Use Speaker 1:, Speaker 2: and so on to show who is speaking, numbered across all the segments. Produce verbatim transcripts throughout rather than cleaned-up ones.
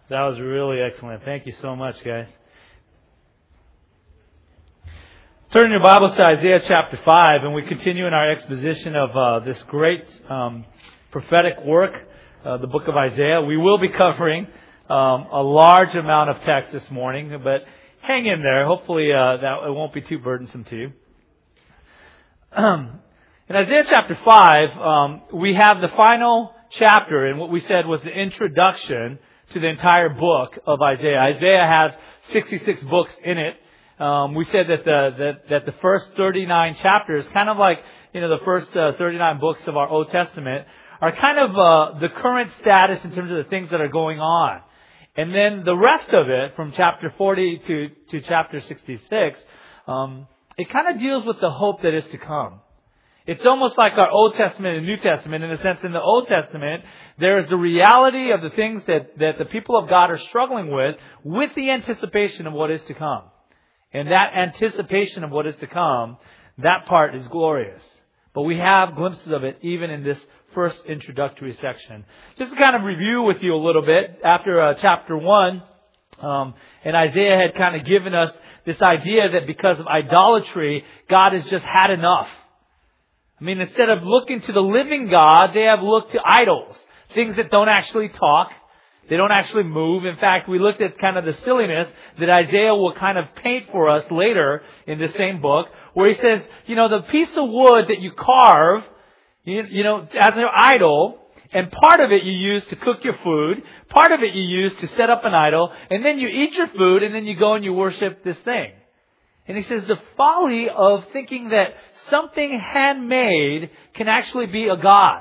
Speaker 1: That was really excellent. Thank you so much, guys. Turn your Bibles to Isaiah chapter five, and we continue in our exposition of uh, this great um, prophetic work, uh, the book of Isaiah. We will be covering um, a large amount of text this morning, but hang in there. Hopefully uh, that it won't be too burdensome to you. Um, in Isaiah chapter five, um, we have the final chapter in what we said was the introduction to the entire book of Isaiah. Isaiah has sixty-six books in it. Um, we said that the that, that the first thirty-nine chapters, kind of like you know the first uh, thirty-nine books of our Old Testament, are kind of uh, the current status in terms of the things that are going on, and then the rest of it, from chapter forty to to chapter sixty-six, um, it kind of deals with the hope that is to come. It's almost like our Old Testament and New Testament in the sense in the Old Testament, there is the reality of the things that, that the people of God are struggling with, with the anticipation of what is to come. And that anticipation of what is to come, that part is glorious. But we have glimpses of it even in this first introductory section. Just to kind of review with you a little bit, after uh, chapter one, um, and Isaiah had kind of given us this idea that because of idolatry, God has just had enough. I mean, instead of looking to the living God, they have looked to idols. Things that don't actually talk. They don't actually move. In fact, we looked at kind of the silliness that Isaiah will kind of paint for us later in the same book, where he says, you know, the piece of wood that you carve, you, you know, as an idol, and part of it you use to cook your food, part of it you use to set up an idol, and then you eat your food, and then you go and you worship this thing. And he says the folly of thinking that something handmade can actually be a God.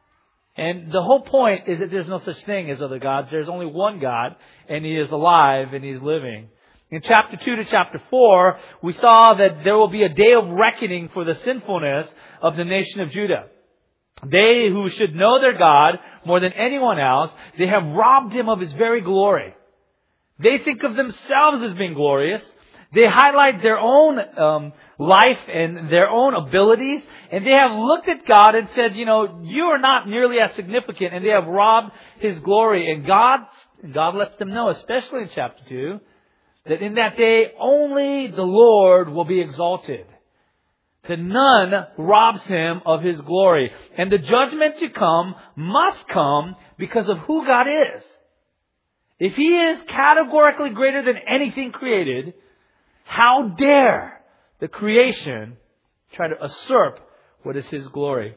Speaker 1: And the whole point is that there's no such thing as other gods. There's only one God, and He is alive and He's living. In chapter two to chapter four, we saw that there will be a day of reckoning for the sinfulness of the nation of Judah. They who should know their God more than anyone else, they have robbed Him of His very glory. They think of themselves as being glorious. They highlight their own um, life and their own abilities, and they have looked at God and said, you know, you are not nearly as significant, and they have robbed His glory. And God, God lets them know, especially in chapter two, that in that day only the Lord will be exalted. That none robs Him of His glory. And the judgment to come must come because of who God is. If He is categorically greater than anything created, how dare the creation try to usurp what is His glory?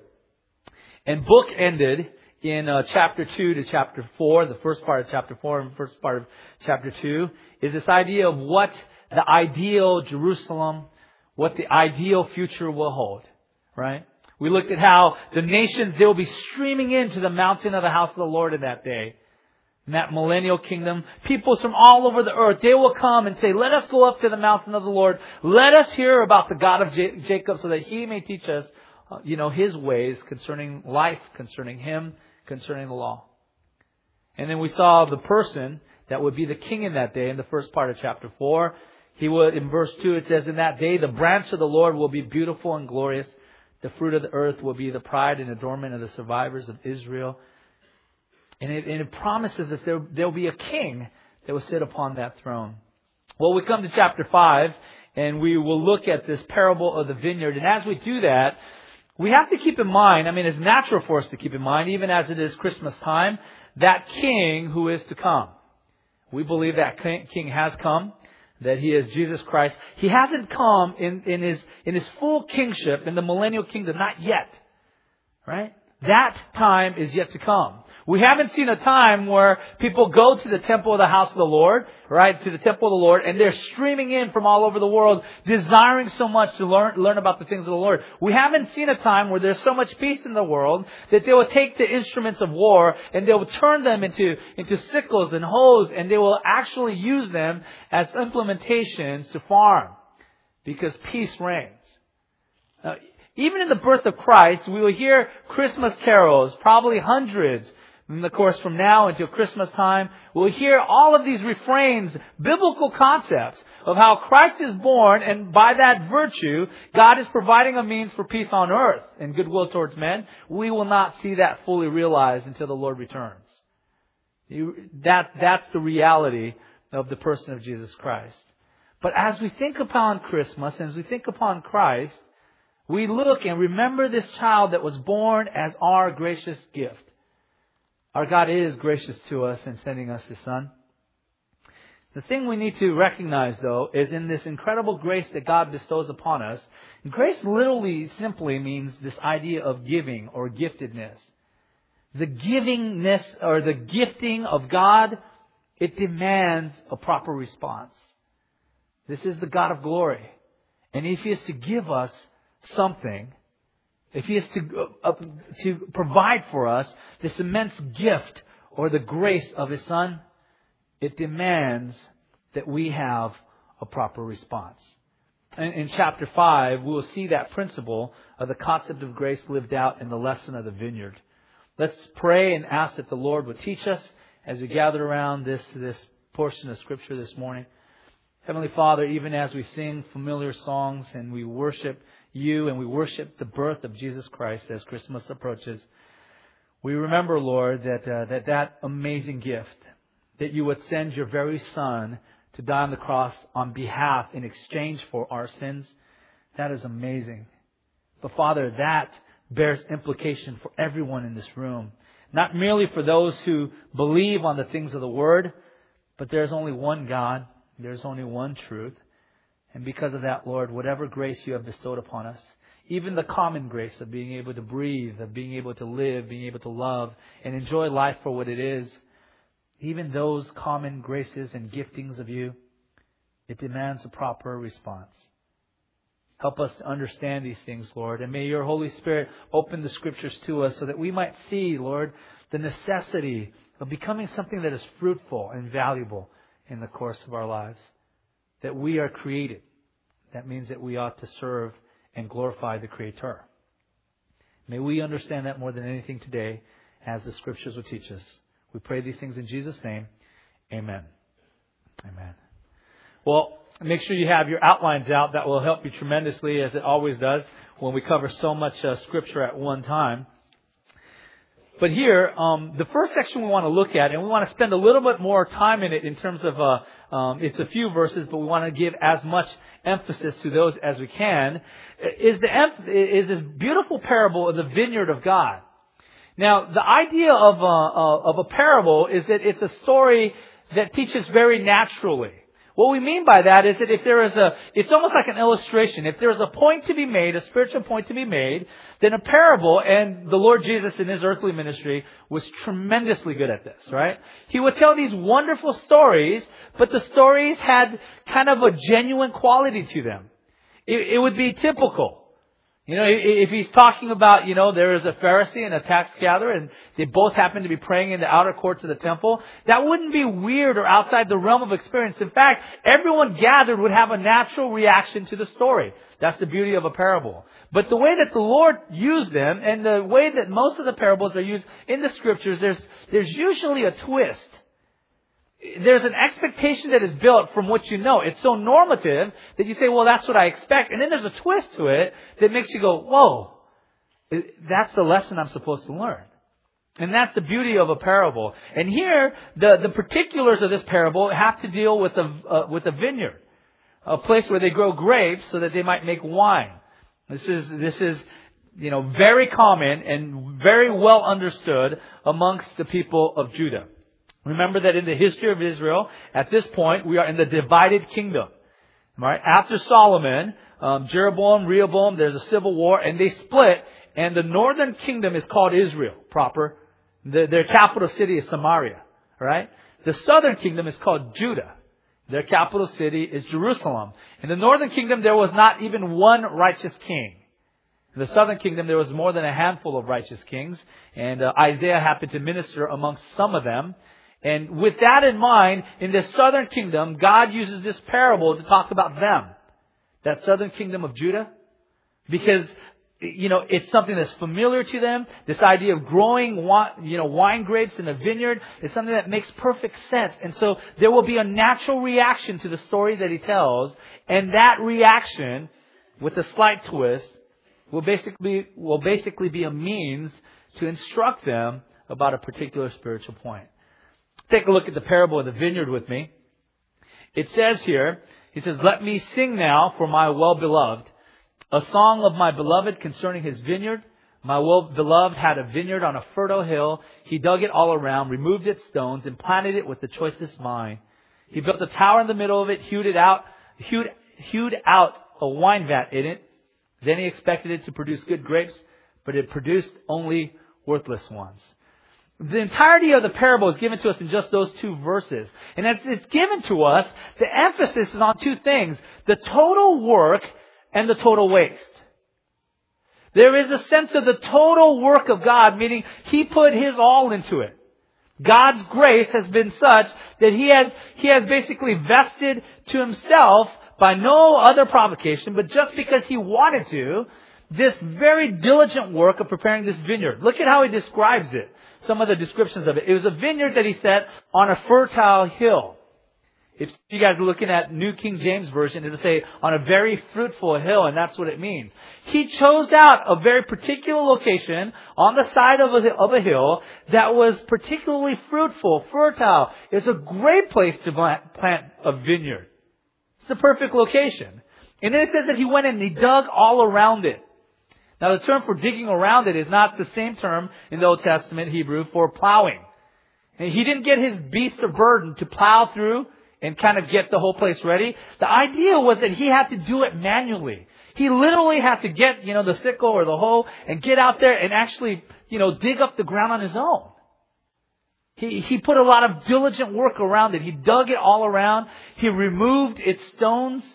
Speaker 1: And book ended in uh, chapter two to chapter four. The first part of chapter four and the first part of chapter two is this idea of what the ideal Jerusalem, what the ideal future will hold. Right? We looked at how the nations, they will be streaming into the mountain of the house of the Lord in that day. In that millennial kingdom, peoples from all over the earth, they will come and say, let us go up to the mountain of the Lord. Let us hear about the God of J- Jacob so that He may teach us, uh, you know, His ways concerning life, concerning Him, concerning the law. And then we saw the person that would be the king in that day in the first part of chapter four. He would, in verse two, it says, in that day, the branch of the Lord will be beautiful and glorious. The fruit of the earth will be the pride and adornment of the survivors of Israel. And it, and it promises us there there will be a king that will sit upon that throne. Well, we come to chapter five, and we will look at this parable of the vineyard. And as we do that, we have to keep in mind, I mean, it's natural for us to keep in mind, even as it is Christmas time, that king who is to come. We believe that king has come, that He is Jesus Christ. He hasn't come in, in his in his full kingship in the millennial kingdom, not yet. Right? That time is yet to come. We haven't seen a time where people go to the temple of the house of the Lord, right, to the temple of the Lord, and they're streaming in from all over the world, desiring so much to learn learn about the things of the Lord. We haven't seen a time where there's so much peace in the world that they will take the instruments of war and they will turn them into, into sickles and hoes, and they will actually use them as implementations to farm, because peace reigns. Now, even in the birth of Christ, we will hear Christmas carols, probably hundreds. And of course, from now until Christmas time, we'll hear all of these refrains, biblical concepts of how Christ is born, and by that virtue, God is providing a means for peace on earth and goodwill towards men. We will not see that fully realized until the Lord returns. You, that, that's the reality of the person of Jesus Christ. But as we think upon Christmas, and as we think upon Christ, we look and remember this child that was born as our gracious gift. Our God is gracious to us in sending us His Son. The thing we need to recognize, though, is in this incredible grace that God bestows upon us, grace literally simply means this idea of giving or giftedness. The givingness or the gifting of God, it demands a proper response. This is the God of glory. And if He is to give us something, if He is to, uh, to provide for us this immense gift or the grace of His Son, it demands that we have a proper response. In, in chapter five, we will see that principle of the concept of grace lived out in the lesson of the vineyard. Let's pray and ask that the Lord would teach us as we gather around this, this portion of Scripture this morning. Heavenly Father, even as we sing familiar songs and we worship You and we worship the birth of Jesus Christ as Christmas approaches, we remember, Lord, that uh, that, that amazing gift, that You would send Your very Son to die on the cross on behalf in exchange for our sins. That is amazing. But Father, that bears implication for everyone in this room. Not merely for those who believe on the things of the Word, but there's only one God. There's only one truth. And because of that, Lord, whatever grace You have bestowed upon us, even the common grace of being able to breathe, of being able to live, being able to love, and enjoy life for what it is, even those common graces and giftings of You, it demands a proper response. Help us to understand these things, Lord. And may Your Holy Spirit open the Scriptures to us so that we might see, Lord, the necessity of becoming something that is fruitful and valuable in the course of our lives. That we are created. That means that we ought to serve and glorify the Creator. May we understand that more than anything today as the Scriptures will teach us. We pray these things in Jesus' name. Amen. Amen. Well, make sure you have your outlines out. That will help you tremendously, as it always does when we cover so much uh, Scripture at one time. But here, um, the first section we want to look at, and we want to spend a little bit more time in it in terms of, uh, um, it's a few verses, but we want to give as much emphasis to those as we can, is the is this beautiful parable of the vineyard of God. Now, the idea of a, of a parable is that it's a story that teaches very naturally. What we mean by that is that if there is a, it's almost like an illustration. If there's a point to be made, a spiritual point to be made, then a parable, and the Lord Jesus in His earthly ministry was tremendously good at this, right? He would tell these wonderful stories, but the stories had kind of a genuine quality to them. It, it would be typical. You know, if he's talking about, you know, there is a Pharisee and a tax gatherer and they both happen to be praying in the outer courts of the temple, that wouldn't be weird or outside the realm of experience. In fact, everyone gathered would have a natural reaction to the story. That's the beauty of a parable. But the way that the Lord used them and the way that most of the parables are used in the Scriptures, there's, there's usually a twist. There's an expectation that is built from what you know. It's so normative that you say, well, that's what I expect. And then there's a twist to it that makes you go, whoa, that's the lesson I'm supposed to learn. And that's the beauty of a parable. And here, the, the particulars of this parable have to deal with a, uh, with a vineyard, a place where they grow grapes so that they might make wine. This is, this is, you know, very common and very well understood amongst the people of Judah. Remember that in the history of Israel, at this point, we are in the divided kingdom. Right? After Solomon, um, Jeroboam, Rehoboam, there's a civil war, and they split, and the northern kingdom is called Israel, proper. The, their capital city is Samaria. Right? The southern kingdom is called Judah. Their capital city is Jerusalem. In the northern kingdom, there was not even one righteous king. In the southern kingdom, there was more than a handful of righteous kings, and uh, Isaiah happened to minister amongst some of them. And with that in mind, in the southern kingdom, God uses this parable to talk about them. That southern kingdom of Judah. Because, you know, it's something that's familiar to them. This idea of growing, you know, wine grapes in a vineyard is something that makes perfect sense. And so there will be a natural reaction to the story that he tells. And that reaction, with a slight twist, will basically, will basically be a means to instruct them about a particular spiritual point. Take a look at the parable of the vineyard with me. It says here, he says, "Let me sing now for my well-beloved, a song of my beloved concerning his vineyard. My well-beloved had a vineyard on a fertile hill. He dug it all around, removed its stones, and planted it with the choicest vine. He built a tower in the middle of it, hewed it out, hewed, hewed out a wine vat in it. Then he expected it to produce good grapes, but it produced only worthless ones." The entirety of the parable is given to us in just those two verses. And as it's given to us, the emphasis is on two things: the total work and the total waste. There is a sense of the total work of God, meaning He put His all into it. God's grace has been such that He has, He has basically vested to Himself, by no other provocation, but just because He wanted to, this very diligent work of preparing this vineyard. Look at how He describes it. Some of the descriptions of it. It was a vineyard that He set on a fertile hill. If you guys are looking at New King James Version, it'll say on a very fruitful hill, and that's what it means. He chose out a very particular location on the side of a, of a hill that was particularly fruitful, fertile. It's a great place to plant, plant a vineyard. It's the perfect location. And then it says that He went and He dug all around it. Now, the term for digging around it is not the same term in the Old Testament Hebrew for plowing. And He didn't get His beast of burden to plow through and kind of get the whole place ready. The idea was that He had to do it manually. He literally had to get, you know, the sickle or the hoe and get out there and actually, you know, dig up the ground on his own. He, he put a lot of diligent work around it. He dug it all around. He removed its stones.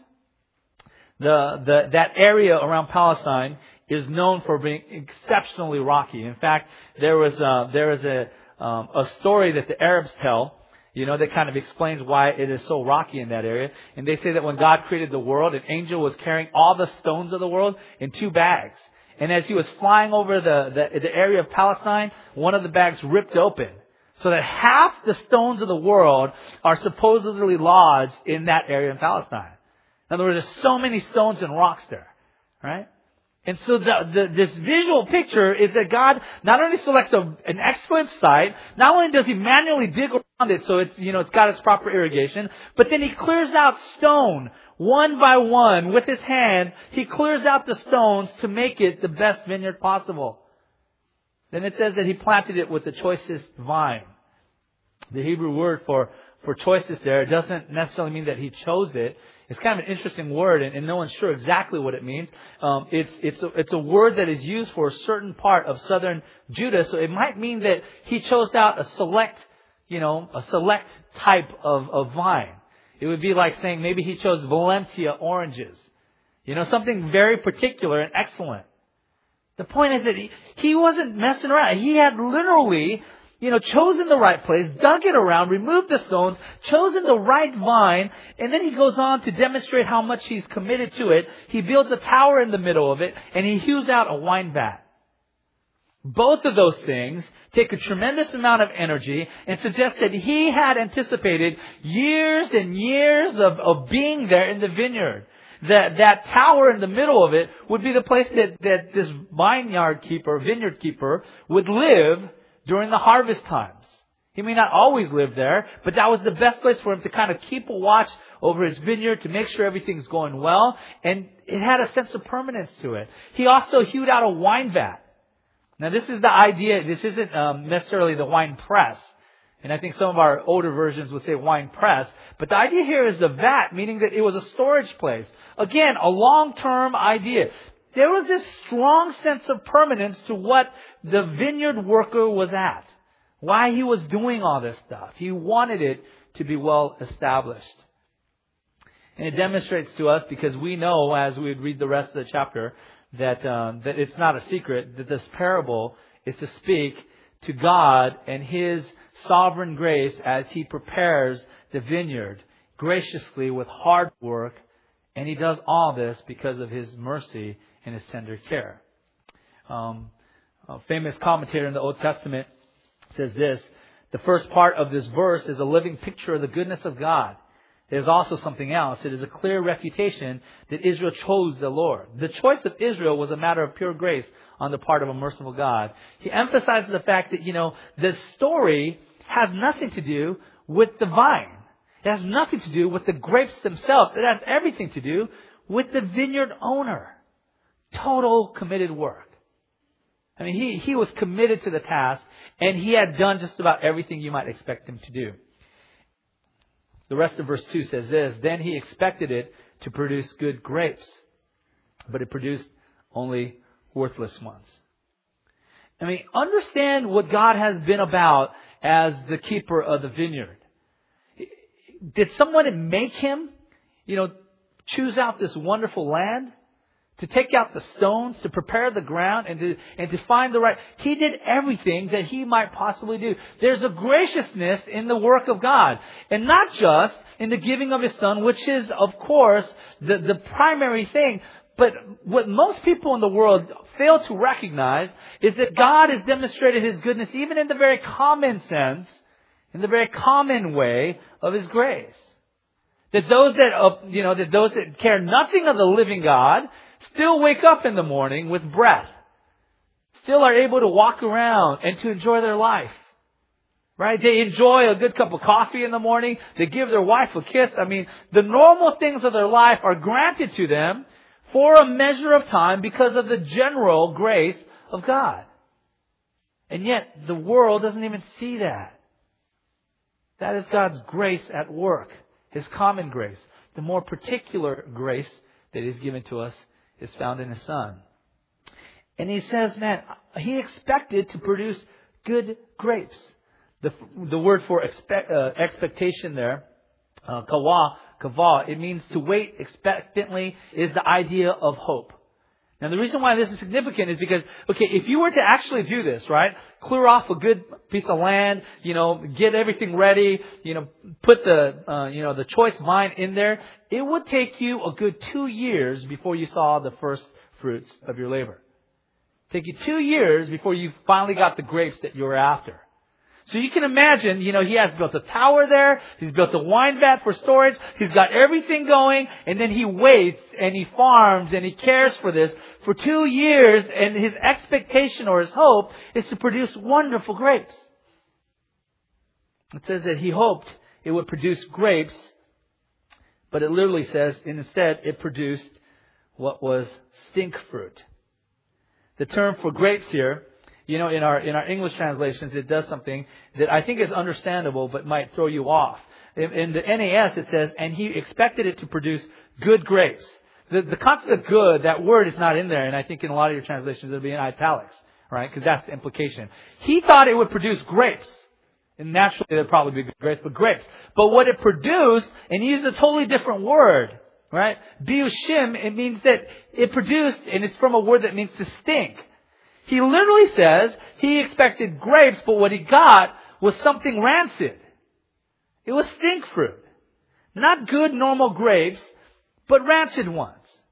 Speaker 1: The, the, that area around Palestine is known for being exceptionally rocky. In fact, there was a, there is a, um, a story that the Arabs tell, you know, that kind of explains why it is so rocky in that area. And they say that when God created the world, an angel was carrying all the stones of the world in two bags. And as he was flying over the, the, the area of Palestine, one of the bags ripped open. So that half the stones of the world are supposedly lodged in that area in Palestine. In other words, there's so many stones and rocks there, right? And so the, the, this visual picture is that God not only selects a, an excellent site, not only does He manually dig around it so it's, you know, it's got its proper irrigation, but then He clears out stone one by one with His hand. He clears out the stones to make it the best vineyard possible. Then it says that He planted it with the choicest vine. The Hebrew word for, for choicest there, it doesn't necessarily mean that He chose it. It's kind of an interesting word, and, and no one's sure exactly what it means. Um, it's it's a, it's a word that is used for a certain part of southern Judah, so it might mean that He chose out a select, you know, a select type of, of vine. It would be like saying maybe He chose Valencia oranges, you know, something very particular and excellent. The point is that he, he wasn't messing around. He had literally, you know, chosen the right place, dug it around, removed the stones, chosen the right vine, and then he goes on to demonstrate how much he's committed to it. He builds a tower in the middle of it, and he hews out a wine vat. Both of those things take a tremendous amount of energy and suggest that he had anticipated years and years of, of being there in the vineyard. That that tower in the middle of it would be the place that, that this vineyard keeper, vineyard keeper, would live during the harvest times. He may not always live there, but that was the best place for him to kind of keep a watch over his vineyard to make sure everything's going well. And it had a sense of permanence to it. He also hewed out a wine vat. Now this is the idea, this isn't um, necessarily the wine press. And I think some of our older versions would say wine press. But the idea here is the vat, meaning that it was a storage place. Again, a long-term idea. There was this strong sense of permanence to what the vineyard worker was at. Why he was doing all this stuff. He wanted it to be well established. And it demonstrates to us, because we know as we read the rest of the chapter, that, um, that it's not a secret, that this parable is to speak to God and His sovereign grace as He prepares the vineyard graciously with hard work. And He does all this because of His mercy and His tender care. Um, a famous commentator in the Old Testament says this: the first part of this verse is a living picture of the goodness of God. There's also something else. It is a clear refutation that Israel chose the Lord. The choice of Israel was a matter of pure grace on the part of a merciful God. He emphasizes the fact that, you know, the story has nothing to do with the vine. It has nothing to do with the grapes themselves. It has everything to do with the vineyard owner. Total committed work. I mean, he, he was committed to the task, and he had done just about everything you might expect him to do. The rest of verse two says this, then he expected it to produce good grapes, but it produced only worthless ones. I mean, understand what God has been about as the keeper of the vineyard. Did someone make him, you know, choose out this wonderful land? To take out the stones, to prepare the ground, and to, and to find the right... He did everything that he might possibly do. There's a graciousness in the work of God. And not just in the giving of His Son, which is, of course, the, the primary thing. But what most people in the world fail to recognize is that God has demonstrated His goodness even in the very common sense, in the very common way of His grace. That those that, uh, you know, that those that care nothing of the living God still wake up in the morning with breath. Still are able to walk around and to enjoy their life. Right? They enjoy a good cup of coffee in the morning. They give their wife a kiss. I mean, the normal things of their life are granted to them for a measure of time because of the general grace of God. And yet, the world doesn't even see that. That is God's grace at work. His common grace. The more particular grace that is given to us is found in His Son. And He says, man, He expected to produce good grapes. The, the word for expect, uh, expectation there, uh, kawa, kava, it means to wait expectantly, is the idea of hope. Now the reason why this is significant is because, okay, if you were to actually do this, right, clear off a good piece of land, you know, get everything ready, you know, put the, uh, you know, the choice vine in there, it would take you a good two years before you saw the first fruits of your labor. Take you two years before you finally got the grapes that you were after. So you can imagine, you know, he has built a tower there. He's built a wine vat for storage. He's got everything going. And then he waits and he farms and he cares for this for two years. And his expectation or his hope is to produce wonderful grapes. It says that he hoped it would produce grapes. But it literally says, instead, it produced what was stink fruit. The term for grapes here, you know, in our in our English translations, it does something that I think is understandable but might throw you off. In, in the N A S, it says, and he expected it to produce good grapes. The, the concept of good, that word is not in there, and I think in a lot of your translations it'll be in italics, right? Because that's the implication. He thought it would produce grapes. And naturally, there'd probably be good grapes, but grapes. But what it produced, and he used a totally different word, right? Biushim, it means that it produced, and it's from a word that means to stink. He literally says he expected grapes, but what he got was something rancid. It was stink fruit. Not good, normal grapes, but rancid ones.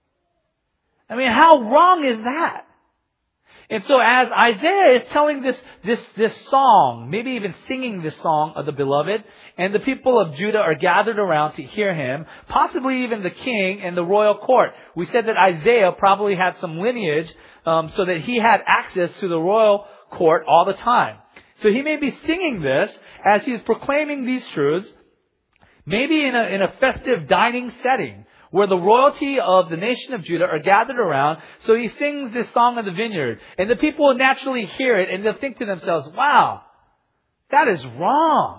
Speaker 1: I mean, how wrong is that? And so as Isaiah is telling this, this, this song, maybe even singing this song of the beloved, and the people of Judah are gathered around to hear him, possibly even the king and the royal court. We said that Isaiah probably had some lineage, um, so that he had access to the royal court all the time. So he may be singing this as he is proclaiming these truths, maybe in a, in a festive dining setting, where the royalty of the nation of Judah are gathered around. So he sings this song of the vineyard. And the people will naturally hear it and they'll think to themselves, wow, that is wrong.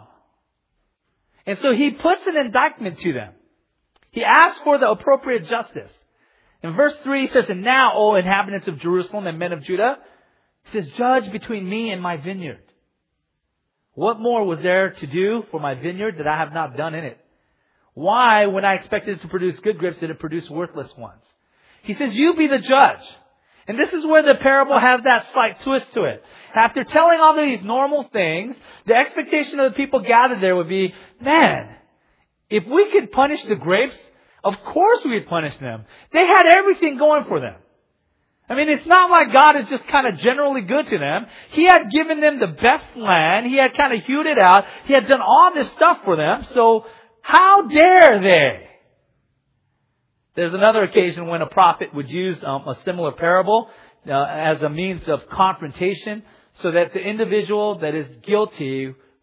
Speaker 1: And so he puts an indictment to them. He asks for the appropriate justice. In verse three, he says, and now, O inhabitants of Jerusalem and men of Judah, he says, judge between me and my vineyard. What more was there to do for my vineyard that I have not done in it? Why, when I expected it to produce good grapes, did it produce worthless ones? He says, you be the judge. And this is where the parable has that slight twist to it. After telling all these normal things, the expectation of the people gathered there would be, man, if we could punish the grapes, of course we would punish them. They had everything going for them. I mean, it's not like God is just kind of generally good to them. He had given them the best land. He had kind of hewed it out. He had done all this stuff for them. So how dare they? There's another occasion when a prophet would use um, a similar parable uh, as a means of confrontation so that the individual that is guilty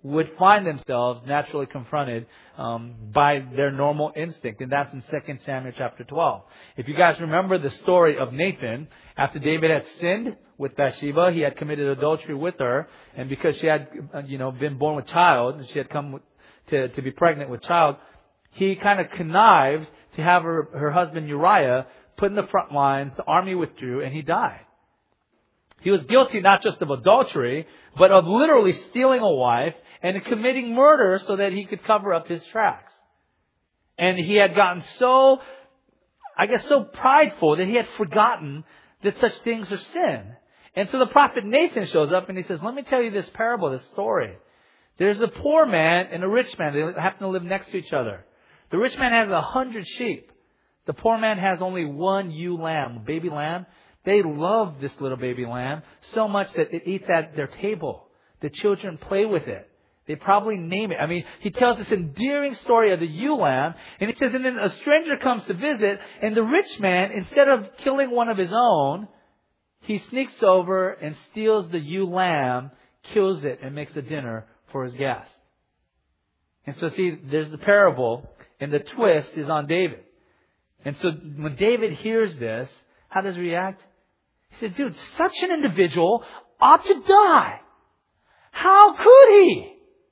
Speaker 1: would find themselves naturally confronted um, by their normal instinct. And that's in Second Samuel chapter twelve. If you guys remember the story of Nathan, after David had sinned with Bathsheba, he had committed adultery with her. And because she had, you know, been born with child, and she had come to, to be pregnant with child, he kind of connived to have her, her husband Uriah put in the front lines. The army withdrew, and he died. He was guilty not just of adultery, but of literally stealing a wife and committing murder so that he could cover up his tracks. And he had gotten so, I guess, so prideful that he had forgotten that such things are sin. And so the prophet Nathan shows up and he says, let me tell you this parable, this story. There's a poor man and a rich man. They happen to live next to each other. The rich man has a hundred sheep. The poor man has only one ewe lamb, a baby lamb. They love this little baby lamb so much that it eats at their table. The children play with it. They probably name it. I mean, he tells this endearing story of the ewe lamb. And he says, and then a stranger comes to visit. And the rich man, instead of killing one of his own, he sneaks over and steals the ewe lamb, kills it, and makes a dinner for his guests. And so see, there's the parable. And the twist is on David. And so when David hears this, how does he react? He said, dude, such an individual ought to die. How could he?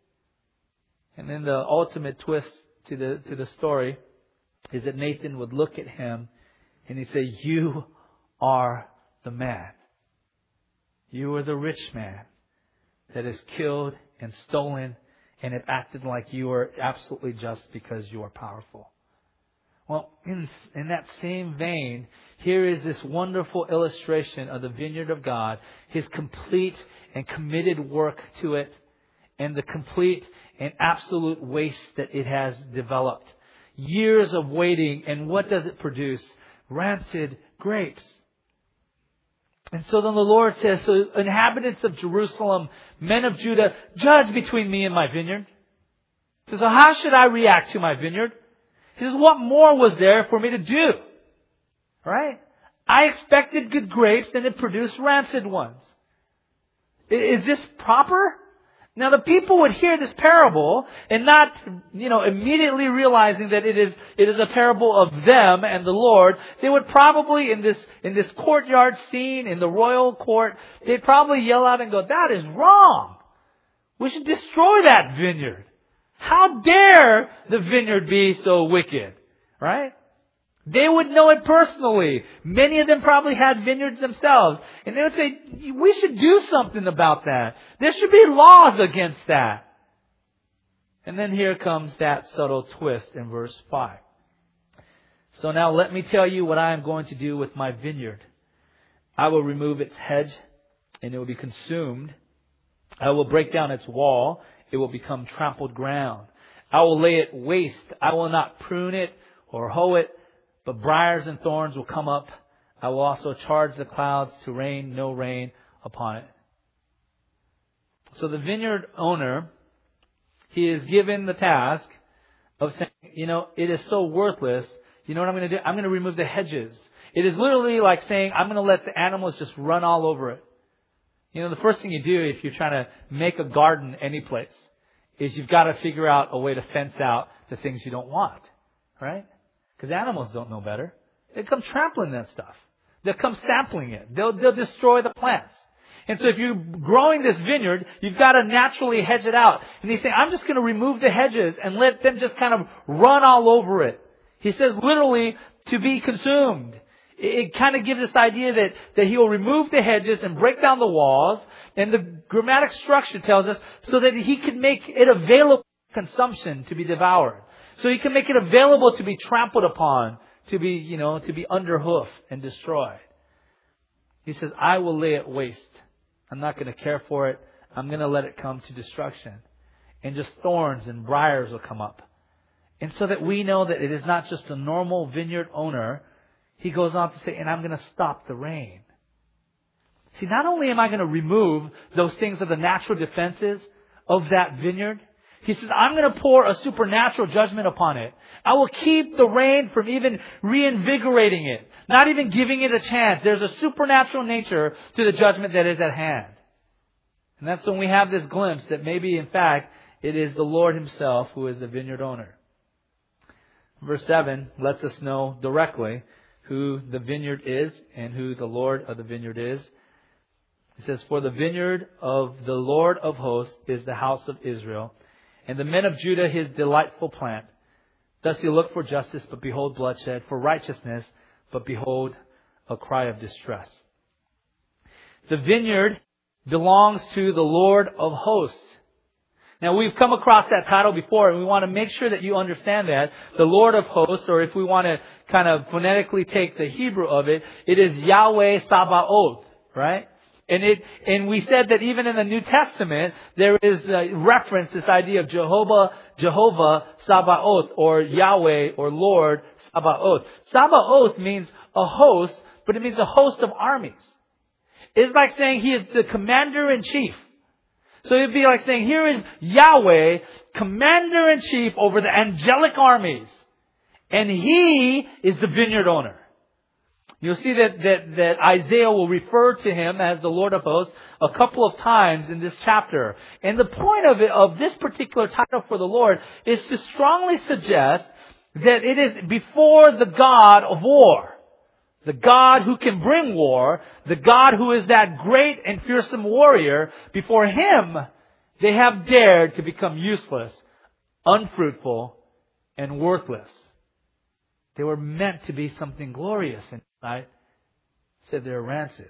Speaker 1: And then the ultimate twist to the to the story is that Nathan would look at him and he'd say, you are the man. You are the rich man that has killed and stolen and have acted like you are absolutely just because you are powerful. Well, in, in that same vein, here is this wonderful illustration of the vineyard of God, His complete and committed work to it, and the complete and absolute waste that it has developed. Years of waiting, and what does it produce? Rancid grapes. And so then the Lord says, so inhabitants of Jerusalem, men of Judah, judge between me and my vineyard. He says, so how should I react to my vineyard? He says, what more was there for me to do? Right? I expected good grapes and it produced rancid ones. Is this proper? Now the people would hear this parable and not, you know, immediately realizing that it is, it is a parable of them and the Lord. They would probably, in this, in this courtyard scene, in the royal court, they'd probably yell out and go, that is wrong. We should destroy that vineyard. How dare the vineyard be so wicked? Right? They would know it personally. Many of them probably had vineyards themselves. And they would say, we should do something about that. There should be laws against that. And then here comes that subtle twist in verse five. So now let me tell you what I am going to do with my vineyard. I will remove its hedge and it will be consumed. I will break down its wall. It will become trampled ground. I will lay it waste. I will not prune it or hoe it, but briars and thorns will come up. I will also charge the clouds to rain no rain upon it. So the vineyard owner, he is given the task of saying, you know, it is so worthless. You know what I'm going to do? I'm going to remove the hedges. It is literally like saying, I'm going to let the animals just run all over it. You know, the first thing you do if you're trying to make a garden any place is you've got to figure out a way to fence out the things you don't want. Right? Because animals don't know better. They come trampling that stuff. They'll come sampling it. They'll, they'll destroy the plants. And so if you're growing this vineyard, you've got to naturally hedge it out. And he's saying, I'm just going to remove the hedges and let them just kind of run all over it. He says literally to be consumed. It kind of gives this idea that, that he will remove the hedges and break down the walls. And the grammatic structure tells us so that he can make it available for consumption to be devoured. So he can make it available to be trampled upon, to be, you know, to be underhoof and destroyed. He says, I will lay it waste. I'm not going to care for it. I'm going to let it come to destruction. And just thorns and briars will come up. And so that we know that it is not just a normal vineyard owner. He goes on to say, and I'm going to stop the rain. See, not only am I going to remove those things of the natural defenses of that vineyard, he says, I'm going to pour a supernatural judgment upon it. I will keep the rain from even reinvigorating it, not even giving it a chance. There's a supernatural nature to the judgment that is at hand. And that's when we have this glimpse that maybe, in fact, It is the Lord Himself who is the vineyard owner. Verse seven lets us know directly who the vineyard is and who the Lord of the vineyard is. It says, "For the vineyard of the Lord of hosts is the house of Israel, and the men of Judah His delightful plant. Thus He looked for justice, but behold bloodshed, for righteousness, but behold a cry of distress." The vineyard belongs to the Lord of hosts. Now, we've come across that title before, and we want to make sure that you understand that. The Lord of hosts, or if we want to kind of phonetically take the Hebrew of it, it is Yahweh Sabaoth, right? And it, and we said that even in the New Testament, there is a reference, this idea of Jehovah, Jehovah Sabaoth, or Yahweh, or Lord Sabaoth. Sabaoth means a host, but it means a host of armies. It's like saying He is the commander-in-chief. So it'd be like saying, here is Yahweh, commander-in-chief over the angelic armies. And He is the vineyard owner. You'll see that, that, that Isaiah will refer to Him as the Lord of hosts a couple of times in this chapter. And the point of it, of this particular title for the Lord, is to strongly suggest that it is before the God of war. The God who can bring war, the God who is that great and fearsome warrior, before Him, they have dared to become useless, unfruitful, and worthless. They were meant to be something glorious, and I said they're rancid.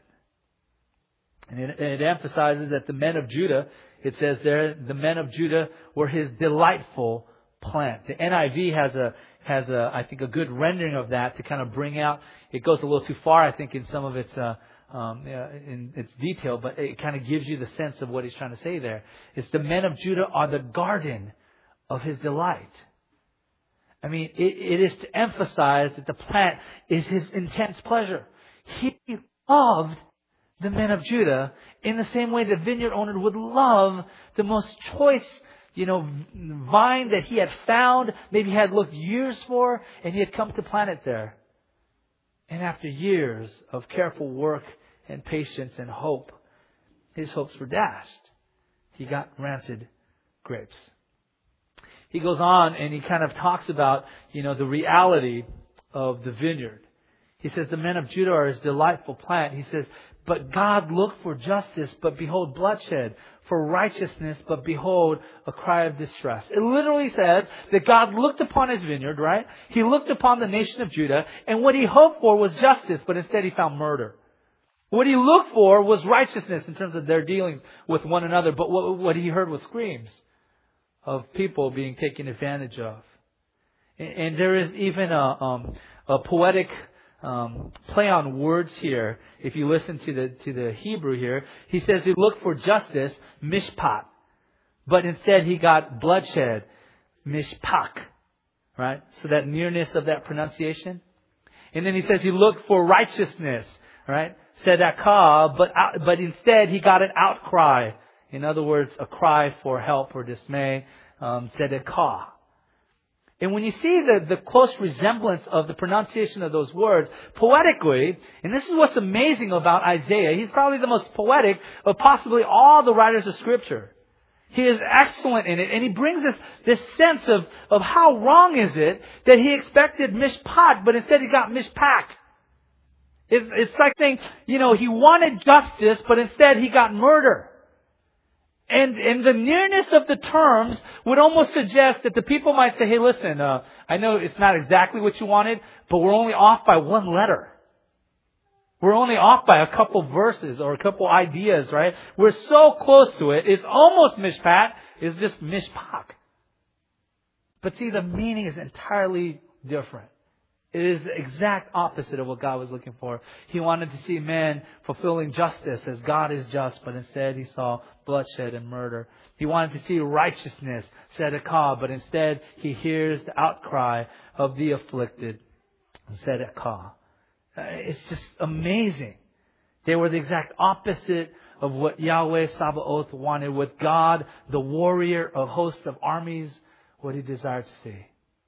Speaker 1: And it, it emphasizes that the men of Judah, it says there, the men of Judah were His delightful plant. The N I V has a has a I think a good rendering of that to kind of bring out. It goes a little too far, I think, in some of its uh, um, in its detail, but it kind of gives you the sense of what he's trying to say there. It's the men of Judah are the garden of His delight. I mean, it, it is to emphasize that the plant is His intense pleasure. He loved the men of Judah in the same way the vineyard owner would love the most choice, you know, vine that he had found, maybe he had looked years for, and he had come to plant it there. And after years of careful work and patience and hope, his hopes were dashed. He got rancid grapes. He goes on and he kind of talks about, you know, the reality of the vineyard. He says, the men of Judah are His delightful plant. He says, but God looked for justice, but behold bloodshed. For righteousness, but behold a cry of distress. It literally says that God looked upon His vineyard, right? He looked upon the nation of Judah, and what He hoped for was justice, but instead He found murder. What He looked for was righteousness in terms of their dealings with one another, but what, what He heard was screams of people being taken advantage of. And, and there is even a, um, a poetic Um, play on words here. If you listen to the to the Hebrew here, he says he looked for justice, mishpat, but instead he got bloodshed, mishpak, right? So that nearness of that pronunciation. And then he says he looked for righteousness, right? Tzedakah, but but instead he got an outcry. In other words, a cry for help or dismay, um, tzedakah. And when you see the, the close resemblance of the pronunciation of those words, poetically, and this is what's amazing about Isaiah, he's probably the most poetic of possibly all the writers of Scripture. He is excellent in it, and he brings us this sense of, of how wrong is it that he expected mishpat, but instead he got mishpak. It's, it's like saying, you know, he wanted justice, but instead he got murder. And, and the nearness of the terms would almost suggest that the people might say, hey, listen, uh, I know it's not exactly what you wanted, but we're only off by one letter. We're only off by a couple verses or a couple ideas, right? We're so close to it. It's almost mishpat. It's just mishpak. But see, the meaning is entirely different. It is the exact opposite of what God was looking for. He wanted to see man fulfilling justice as God is just, but instead he saw bloodshed and murder. He wanted to see righteousness, tzedakah, but instead he hears the outcry of the afflicted, tzedakah. It's just amazing. They were the exact opposite of what Yahweh Sabaoth wanted, with God, the warrior of hosts of armies, what He desired to see.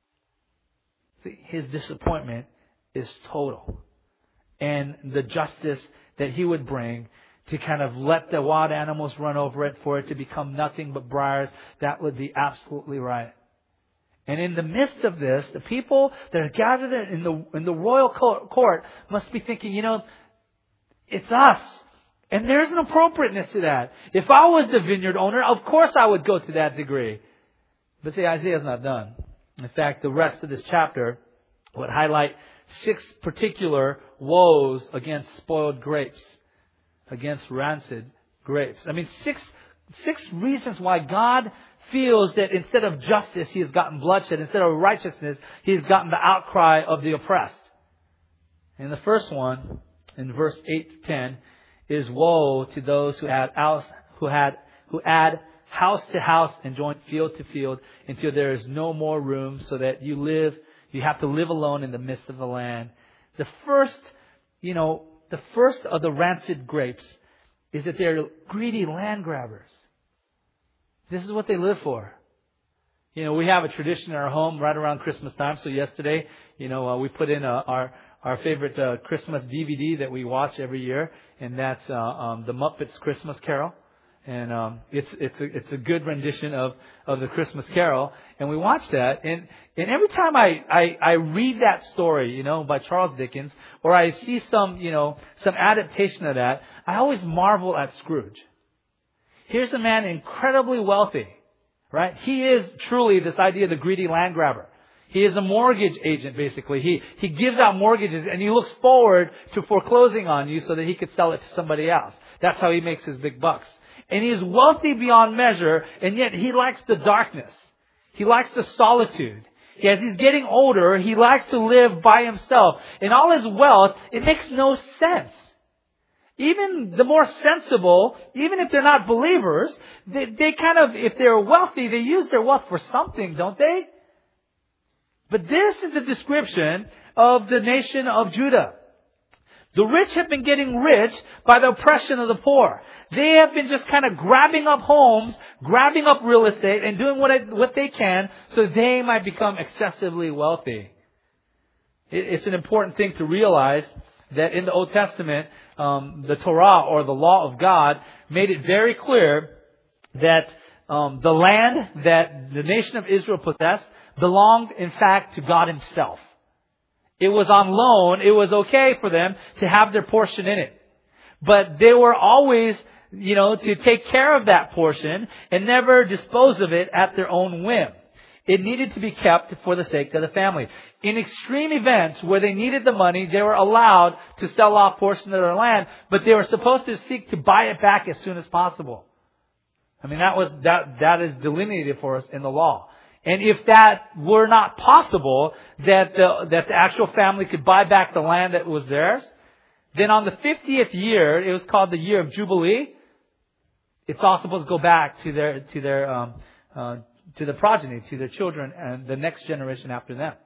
Speaker 1: His disappointment is total. And the justice that He would bring to kind of let the wild animals run over it, for it to become nothing but briars, that would be absolutely right. And in the midst of this, the people that are gathered in the in the royal court must be thinking, you know, it's us. And there's an appropriateness to that. If I was the vineyard owner, of course I would go to that degree. But see, Isaiah's not done. In fact, the rest of this chapter would highlight six particular woes against spoiled grapes, against rancid grapes. I mean, six six reasons why God feels that instead of justice, He has gotten bloodshed. Instead of righteousness, He has gotten the outcry of the oppressed. And the first one, in verse eight to ten, is woe to those who had house, who had who add house to house and join field to field until there is no more room, so that you live, you have to live alone in the midst of the land. The first, you know, the first of the rancid grapes is that they're greedy land grabbers. This is what they live for. You know, we have a tradition in our home right around Christmas time. So yesterday, you know, uh, we put in uh, our our favorite uh, Christmas D V D that we watch every year, and that's uh, um, the Muppets Christmas Carol. And um, it's it's a, it's a good rendition of, of the Christmas Carol, and we watch that. And and every time I, I, I read that story, you know, by Charles Dickens, or I see some you know some adaptation of that, I always marvel at Scrooge. Here's a man incredibly wealthy, right? He is truly this idea of the greedy land grabber. He is a mortgage agent, basically. He he gives out mortgages, and he looks forward to foreclosing on you so that he could sell it to somebody else. That's how he makes his big bucks. And he is wealthy beyond measure, and yet he likes the darkness. He likes the solitude. As he's getting older, he likes to live by himself. And all his wealth, it makes no sense. Even the more sensible, even if they're not believers, they, they kind of, if they're wealthy, they use their wealth for something, don't they? But this is the description of the nation of Judah. The rich have been getting rich by the oppression of the poor. They have been just kind of grabbing up homes, grabbing up real estate, and doing what it, what they can so they might become excessively wealthy. It, it's an important thing to realize that in the Old Testament, um, the Torah, or the law of God, made it very clear that um, the land that the nation of Israel possessed belonged, in fact, to God Himself. It was on loan. It was okay for them to have their portion in it. But they were always, you know, to take care of that portion and never dispose of it at their own whim. It needed to be kept for the sake of the family. In extreme events where they needed the money, they were allowed to sell off portions of their land, but they were supposed to seek to buy it back as soon as possible. I mean, that was, that, that is delineated for us in the law. And if that were not possible, that the, that the actual family could buy back the land that was theirs, then on the fiftieth year, it was called the year of Jubilee, it's all supposed to go back to their, to their, um, uh, to the progeny, to their children and the next generation after them.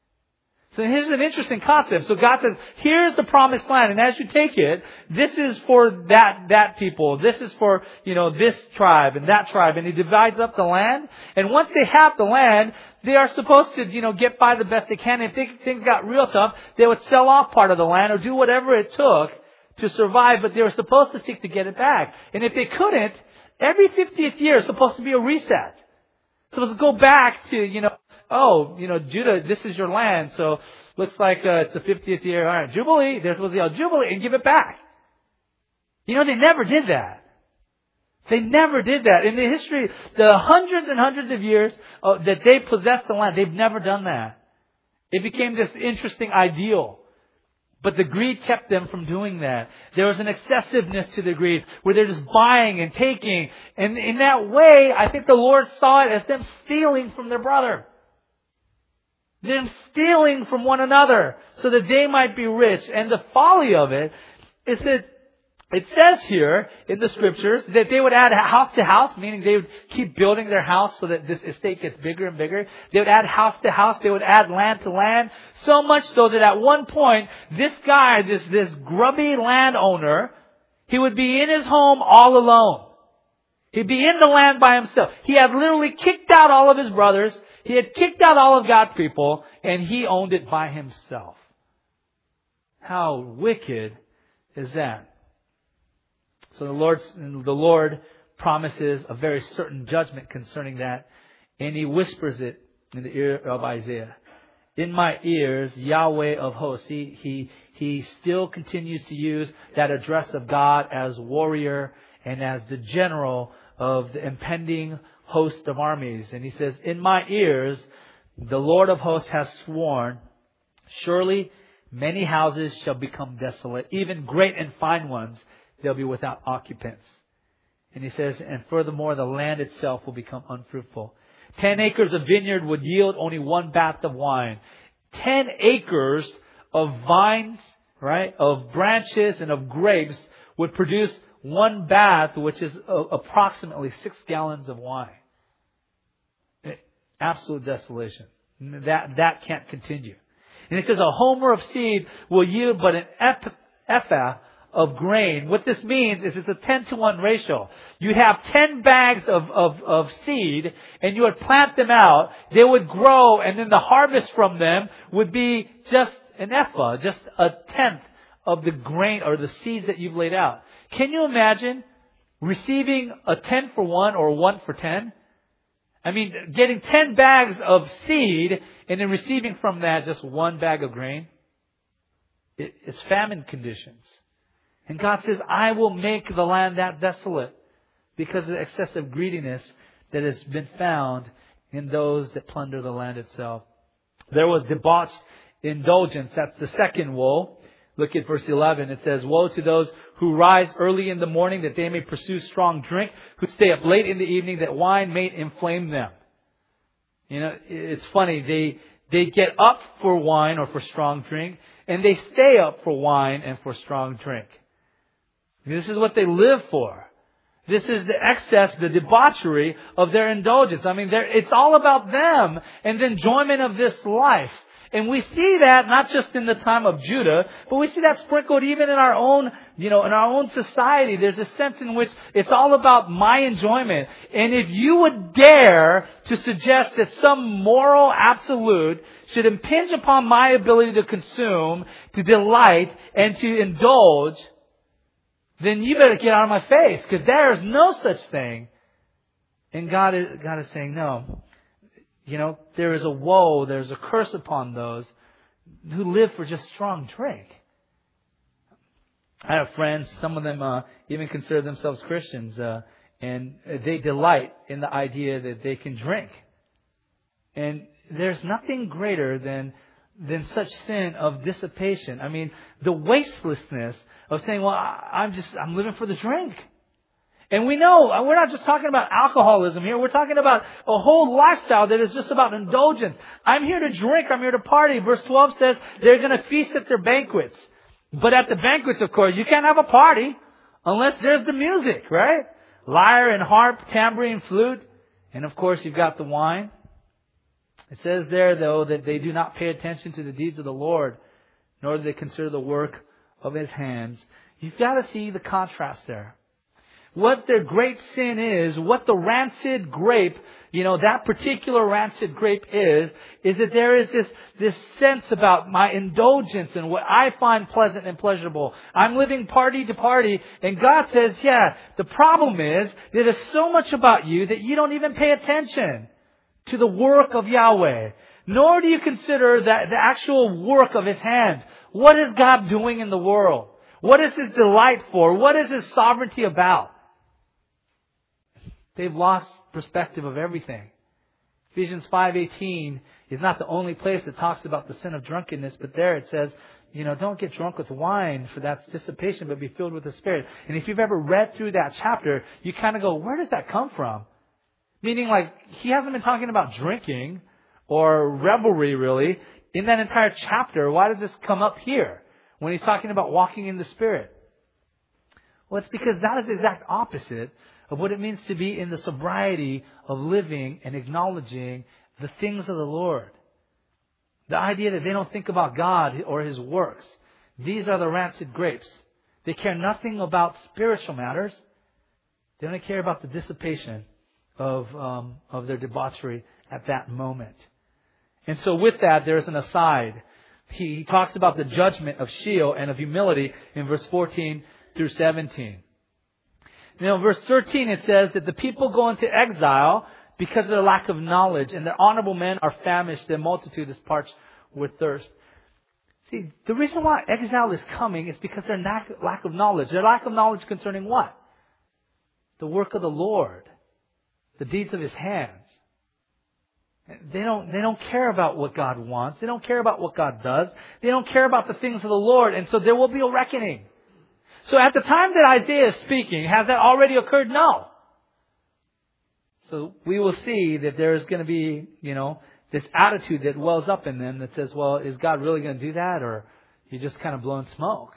Speaker 1: So here's an interesting concept. So God says, here's the promised land, and as you take it, this is for that, that people. This is for, you know, this tribe and that tribe. And He divides up the land. And once they have the land, they are supposed to, you know, get by the best they can. If they, things got real tough, they would sell off part of the land or do whatever it took to survive, but they were supposed to seek to get it back. And if they couldn't, every fiftieth year is supposed to be a reset. Supposed to go back to, you know, oh, you know, Judah, this is your land, so looks like uh, it's the fiftieth year. All right, Jubilee, they're supposed to yell Jubilee and give it back. You know, they never did that. They never did that. In the history, the hundreds and hundreds of years uh, that they possessed the land, they've never done that. It became this interesting ideal. But the greed kept them from doing that. There was an excessiveness to the greed where they're just buying and taking. And in that way, I think the Lord saw it as them stealing from their brother. Them stealing from one another so that they might be rich. And the folly of it is that it says here in the scriptures that they would add house to house, meaning they would keep building their house so that this estate gets bigger and bigger. They would add house to house. They would add land to land. So much so that at one point, this guy, this, this grubby landowner, he would be in his home all alone. He'd be in the land by himself. He had literally kicked out all of his brothers. He had kicked out all of God's people, and he owned it by himself. How wicked is that? So the Lord, the Lord promises a very certain judgment concerning that. And He whispers it in the ear of Isaiah. In my ears, Yahweh of hosts. He, he, he still continues to use that address of God as warrior and as the general of the impending host of armies. And He says, in my ears, the Lord of hosts has sworn, surely many houses shall become desolate, even great and fine ones, they'll be without occupants. And He says, and furthermore, the land itself will become unfruitful. Ten acres of vineyard would yield only one bath of wine. Ten acres of vines, right, of branches and of grapes would produce one bath, which is approximately six gallons of wine. Absolute desolation. That, that can't continue. And it says a homer of seed will yield but an ephah of grain. What this means is it's a ten to one ratio. You'd have ten bags of, of, of seed and you would plant them out. They would grow and then the harvest from them would be just an ephah, just a tenth of the grain or the seeds that you've laid out. Can you imagine receiving a ten for one or one for ten? I mean, getting ten bags of seed and then receiving from that just one bag of grain. It, it's famine conditions. And God says, I will make the land that desolate because of the excessive greediness that has been found in those that plunder the land itself. There was debauched indulgence. That's the second woe. Look at verse eleven. It says, woe to those who rise early in the morning that they may pursue strong drink, who stay up late in the evening that wine may inflame them. You know, it's funny. They, they get up for wine or for strong drink, and they stay up for wine and for strong drink. This is what they live for. This is the excess, the debauchery of their indulgence. I mean, it's all about them and the enjoyment of this life. And we see that not just in the time of Judah, but we see that sprinkled even in our own, you know, in our own society. There's a sense in which it's all about my enjoyment. And if you would dare to suggest that some moral absolute should impinge upon my ability to consume, to delight, and to indulge, then you better get out of my face, because there is no such thing. And God is, God is saying, no. You know, there is a woe, there's a curse upon those who live for just strong drink. I have friends, some of them uh, even consider themselves Christians, uh, and they delight in the idea that they can drink. And there's nothing greater than than such sin of dissipation. I mean, the wastelessness of saying, well, I'm just, I'm living for the drink. And we know, we're not just talking about alcoholism here. We're talking about a whole lifestyle that is just about indulgence. I'm here to drink. I'm here to party. Verse twelve says they're going to feast at their banquets. But at the banquets, of course, you can't have a party unless there's the music, right? Lyre and harp, tambourine, flute. And of course, you've got the wine. It says there, though, that they do not pay attention to the deeds of the Lord, nor do they consider the work of His hands. You've got to see the contrast there. What their great sin is, what the rancid grape, you know, that particular rancid grape is, is that there is this, this sense about my indulgence and what I find pleasant and pleasurable. I'm living party to party, and God says, yeah, the problem is that there's so much about you that you don't even pay attention to the work of Yahweh, nor do you consider that the actual work of His hands. What is God doing in the world? What is His delight for? What is His sovereignty about? They've lost perspective of everything. Ephesians five eighteen is not the only place that talks about the sin of drunkenness, but there it says, you know, don't get drunk with wine, for that's dissipation, but be filled with the Spirit. And if you've ever read through that chapter, you kind of go, where does that come from? Meaning, like, he hasn't been talking about drinking or revelry, really, in that entire chapter. Why does this come up here when he's talking about walking in the Spirit? Well, it's because that is the exact opposite of what it means to be in the sobriety of living and acknowledging the things of the Lord. The idea that they don't think about God or His works. These are the rancid grapes. They care nothing about spiritual matters. They only care about the dissipation of um, of their debauchery at that moment. And so with that, there's an aside. He, he talks about the judgment of Sheol and of humility in verse fourteen through seventeen. You know, verse thirteen, it says that the people go into exile because of their lack of knowledge, and their honorable men are famished, their multitude is parched with thirst. See, the reason why exile is coming is because their lack, lack of knowledge. Their lack of knowledge concerning what? The work of the Lord. The deeds of His hands. They don't, they don't care about what God wants. They don't care about what God does. They don't care about the things of the Lord. And so there will be a reckoning. So at the time that Isaiah is speaking, has that already occurred? No. So we will see that there's going to be, you know, this attitude that wells up in them that says, well, is God really going to do that? Or you just kind of blowing smoke?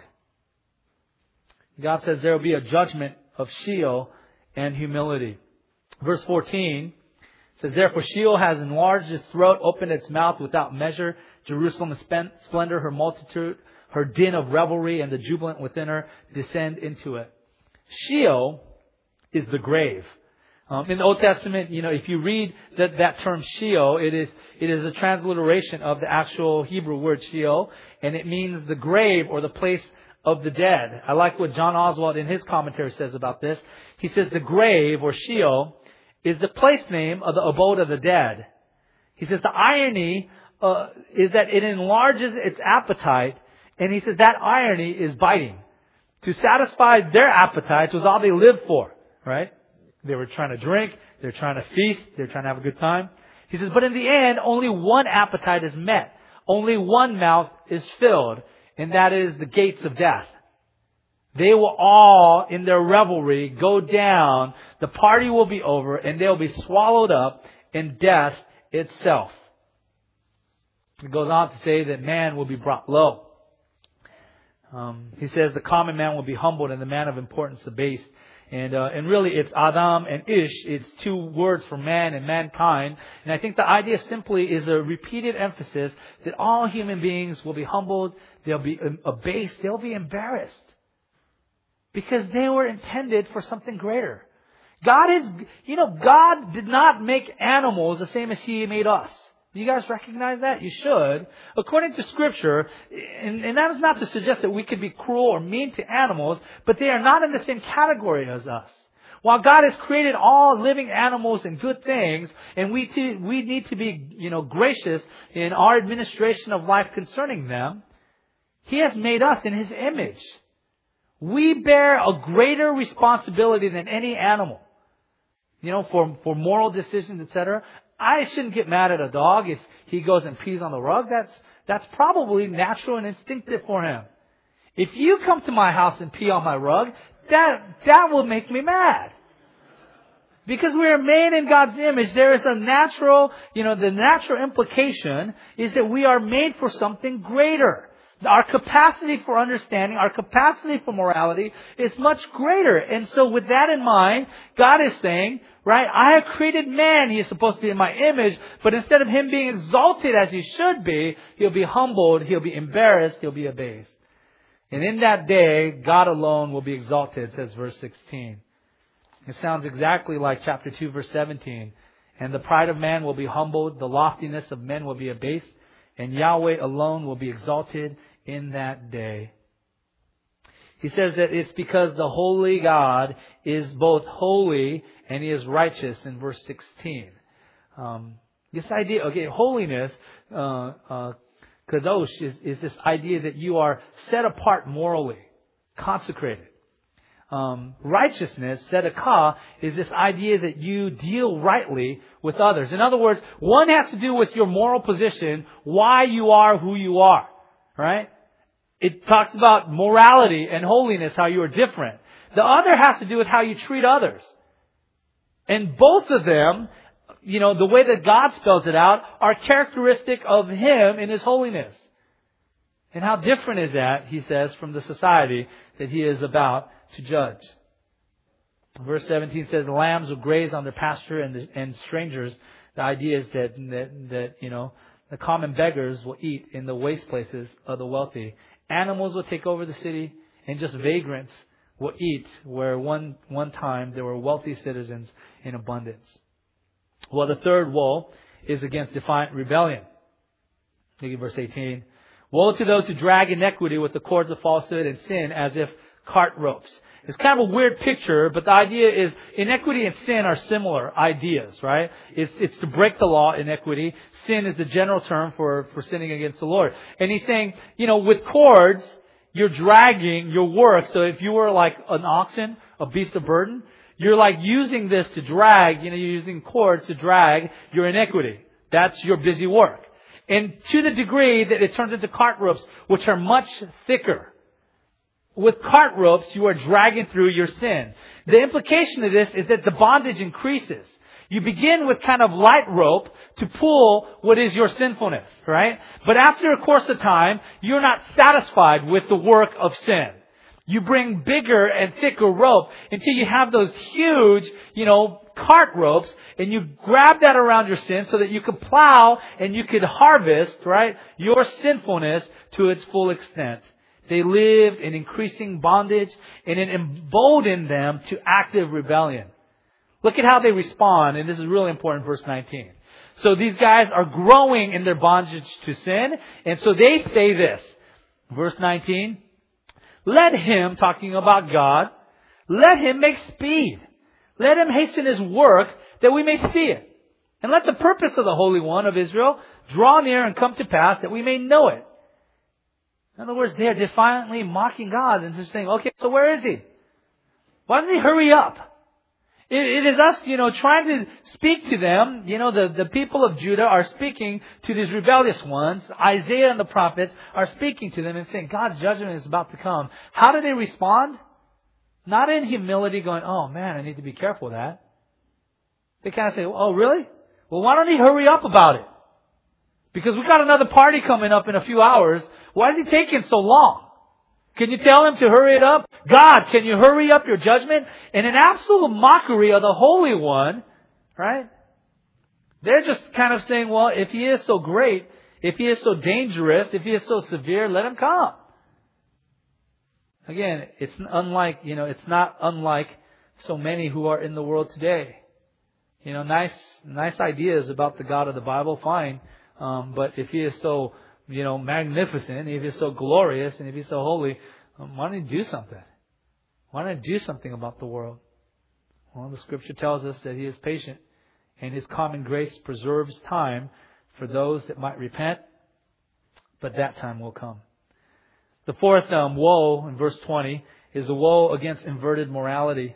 Speaker 1: God says there will be a judgment of Sheol and humility. Verse fourteen says, therefore Sheol has enlarged its throat, opened its mouth without measure. Jerusalem's splendor, her multitude, her din of revelry, and the jubilant within her descend into it. Sheol is the grave. Um, in the Old Testament, you know, if you read that, that term Sheol, it is it is a transliteration of the actual Hebrew word Sheol, and it means the grave or the place of the dead. I like what John Oswald in his commentary says about this. He says the grave or Sheol is the place name of the abode of the dead. He says the irony uh, is that it enlarges its appetite, and he says that irony is biting. To satisfy their appetites was all they lived for, right? They were trying to drink. They're trying to feast. They're trying to have a good time. He says, but in the end, only one appetite is met. Only one mouth is filled. And that is the gates of death. They will all, in their revelry, go down. The party will be over. And they'll be swallowed up in death itself. It goes on to say that man will be brought low. Um, he says the common man will be humbled and the man of importance abased. And uh, and really it's Adam and Ish. It's two words for man and mankind. And I think the idea simply is a repeated emphasis that all human beings will be humbled. They'll be abased. They'll be embarrassed. Because they were intended for something greater. God is, you know, God did not make animals the same as He made us. Do you guys recognize that? You should. According to Scripture, and, and that is not to suggest that we could be cruel or mean to animals, but they are not in the same category as us. While God has created all living animals and good things, and we too, we need to be, you know, gracious in our administration of life concerning them, He has made us in His image. We bear a greater responsibility than any animal, you know, for, for moral decisions, et cetera. I shouldn't get mad at a dog if he goes and pees on the rug. That's, that's probably natural and instinctive for him. If you come to my house and pee on my rug, that, that will make me mad. Because we are made in God's image, there is a natural, you know, the natural implication is that we are made for something greater. Our capacity for understanding, our capacity for morality is much greater. And so with that in mind, God is saying, right, I have created man. He is supposed to be in my image. But instead of him being exalted as he should be, he'll be humbled, he'll be embarrassed, he'll be abased. And in that day, God alone will be exalted, says verse sixteen. It sounds exactly like chapter two, verse seventeen. And the pride of man will be humbled, the loftiness of men will be abased, and Yahweh alone will be exalted in that day. He says that it's because the holy God is both holy and He is righteous in verse sixteen. Um, this idea, okay, holiness, uh, uh, kadosh, is, is this idea that you are set apart morally, consecrated. Um, righteousness, tzedakah, is this idea that you deal rightly with others. In other words, one has to do with your moral position, why you are who you are. Right? It talks about morality and holiness, how you are different. The other has to do with how you treat others. And both of them, you know, the way that God spells it out, are characteristic of Him in His holiness. And how different is that, he says, from the society that He is about to judge. Verse seventeen says, lambs will graze on their pasture and, the, and strangers. The idea is that, that, that, you know, the common beggars will eat in the waste places of the wealthy. Animals will take over the city, and just vagrants will eat where one, one time there were wealthy citizens in abundance. Well, the third woe is against defiant rebellion. Look at verse eighteen. Woe to those who drag iniquity with the cords of falsehood and sin as if cart ropes. It's kind of a weird picture, but the idea is inequity and sin are similar ideas, right? It's, it's to break the law, inequity. Sin is the general term for, for sinning against the Lord. And he's saying, you know, with cords, you're dragging your work. So if you were like an oxen, a beast of burden, you're like using this to drag, you know, you're using cords to drag your iniquity. That's your busy work. And to the degree that it turns into cart ropes, which are much thicker. With cart ropes, you are dragging through your sin. The implication of this is that the bondage increases. You begin with kind of light rope to pull what is your sinfulness, right? But after a course of time, you're not satisfied with the work of sin. You bring bigger and thicker rope until you have those huge, you know, cart ropes, and you grab that around your sin so that you could plow and you could harvest, right, your sinfulness to its full extent. They lived in increasing bondage, and it emboldened them to active rebellion. Look at how they respond, and this is really important, verse nineteen. So these guys are growing in their bondage to sin, and so they say this. Verse nineteen, let him, talking about God, let him make speed. Let him hasten his work that we may see it. And let the purpose of the Holy One of Israel draw near and come to pass that we may know it. In other words, they are defiantly mocking God and just saying, okay, so where is he? Why doesn't he hurry up? It, it is us, you know, trying to speak to them. You know, the, the people of Judah are speaking to these rebellious ones. Isaiah and the prophets are speaking to them and saying, God's judgment is about to come. How do they respond? Not in humility going, oh man, I need to be careful of that. They kind of say, oh really? Well, why don't he hurry up about it? Because we got another party coming up in a few hours. Why is he taking so long? Can you tell him to hurry it up? God, can you hurry up your judgment? In an absolute mockery of the Holy One, right? They're just kind of saying, well, if he is so great, if he is so dangerous, if he is so severe, let him come. Again, it's unlike, you know, it's not unlike so many who are in the world today. You know, nice, nice ideas about the God of the Bible, fine. Um, but if he is so, you know, magnificent, if he's so glorious, and if he's so holy, um, why don't he do something? Why don't he do something about the world? Well, the Scripture tells us that he is patient, and his common grace preserves time for those that might repent, but that time will come. The fourth um, woe in verse twenty is a woe against inverted morality.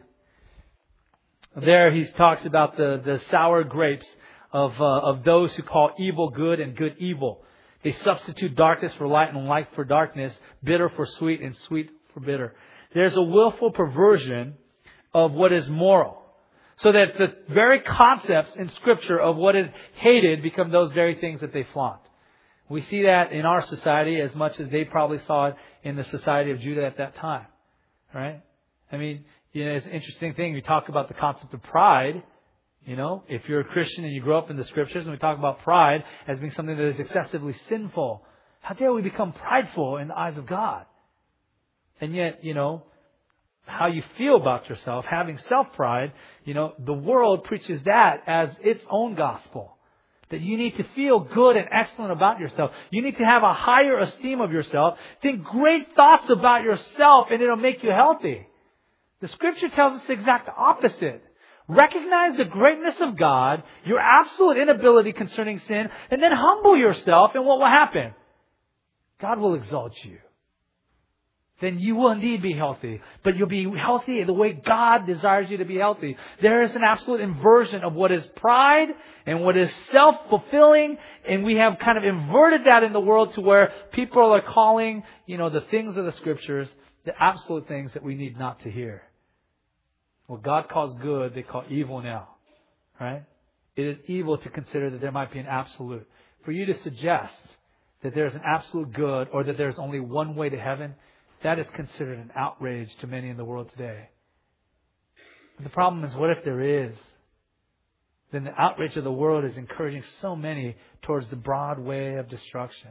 Speaker 1: There he talks about the, the sour grapes of, uh, of those who call evil good and good evil. They substitute darkness for light and light for darkness, bitter for sweet and sweet for bitter. There's a willful perversion of what is moral. So that the very concepts in Scripture of what is hated become those very things that they flaunt. We see that in our society as much as they probably saw it in the society of Judah at that time. Right? I mean, you know, it's an interesting thing. We talk about the concept of pride. You know, if you're a Christian and you grow up in the Scriptures, and we talk about pride as being something that is excessively sinful. How dare we become prideful in the eyes of God? And yet, you know, how you feel about yourself, having self-pride, you know, the world preaches that as its own gospel. That you need to feel good and excellent about yourself. You need to have a higher esteem of yourself. Think great thoughts about yourself and it'll make you healthy. The Scripture tells us the exact opposite. Recognize the greatness of God, your absolute inability concerning sin, and then humble yourself, and what will happen? God will exalt you. Then you will indeed be healthy. But you'll be healthy the way God desires you to be healthy. There is an absolute inversion of what is pride and what is self-fulfilling. And we have kind of inverted that in the world to where people are calling, you know, the things of the Scriptures the absolute things that we need not to hear. What God calls good, they call evil now. Right? It is evil to consider that there might be an absolute. For you to suggest that there is an absolute good or that there is only one way to heaven, that is considered an outrage to many in the world today. But the problem is, what if there is? Then the outrage of the world is encouraging so many towards the broad way of destruction.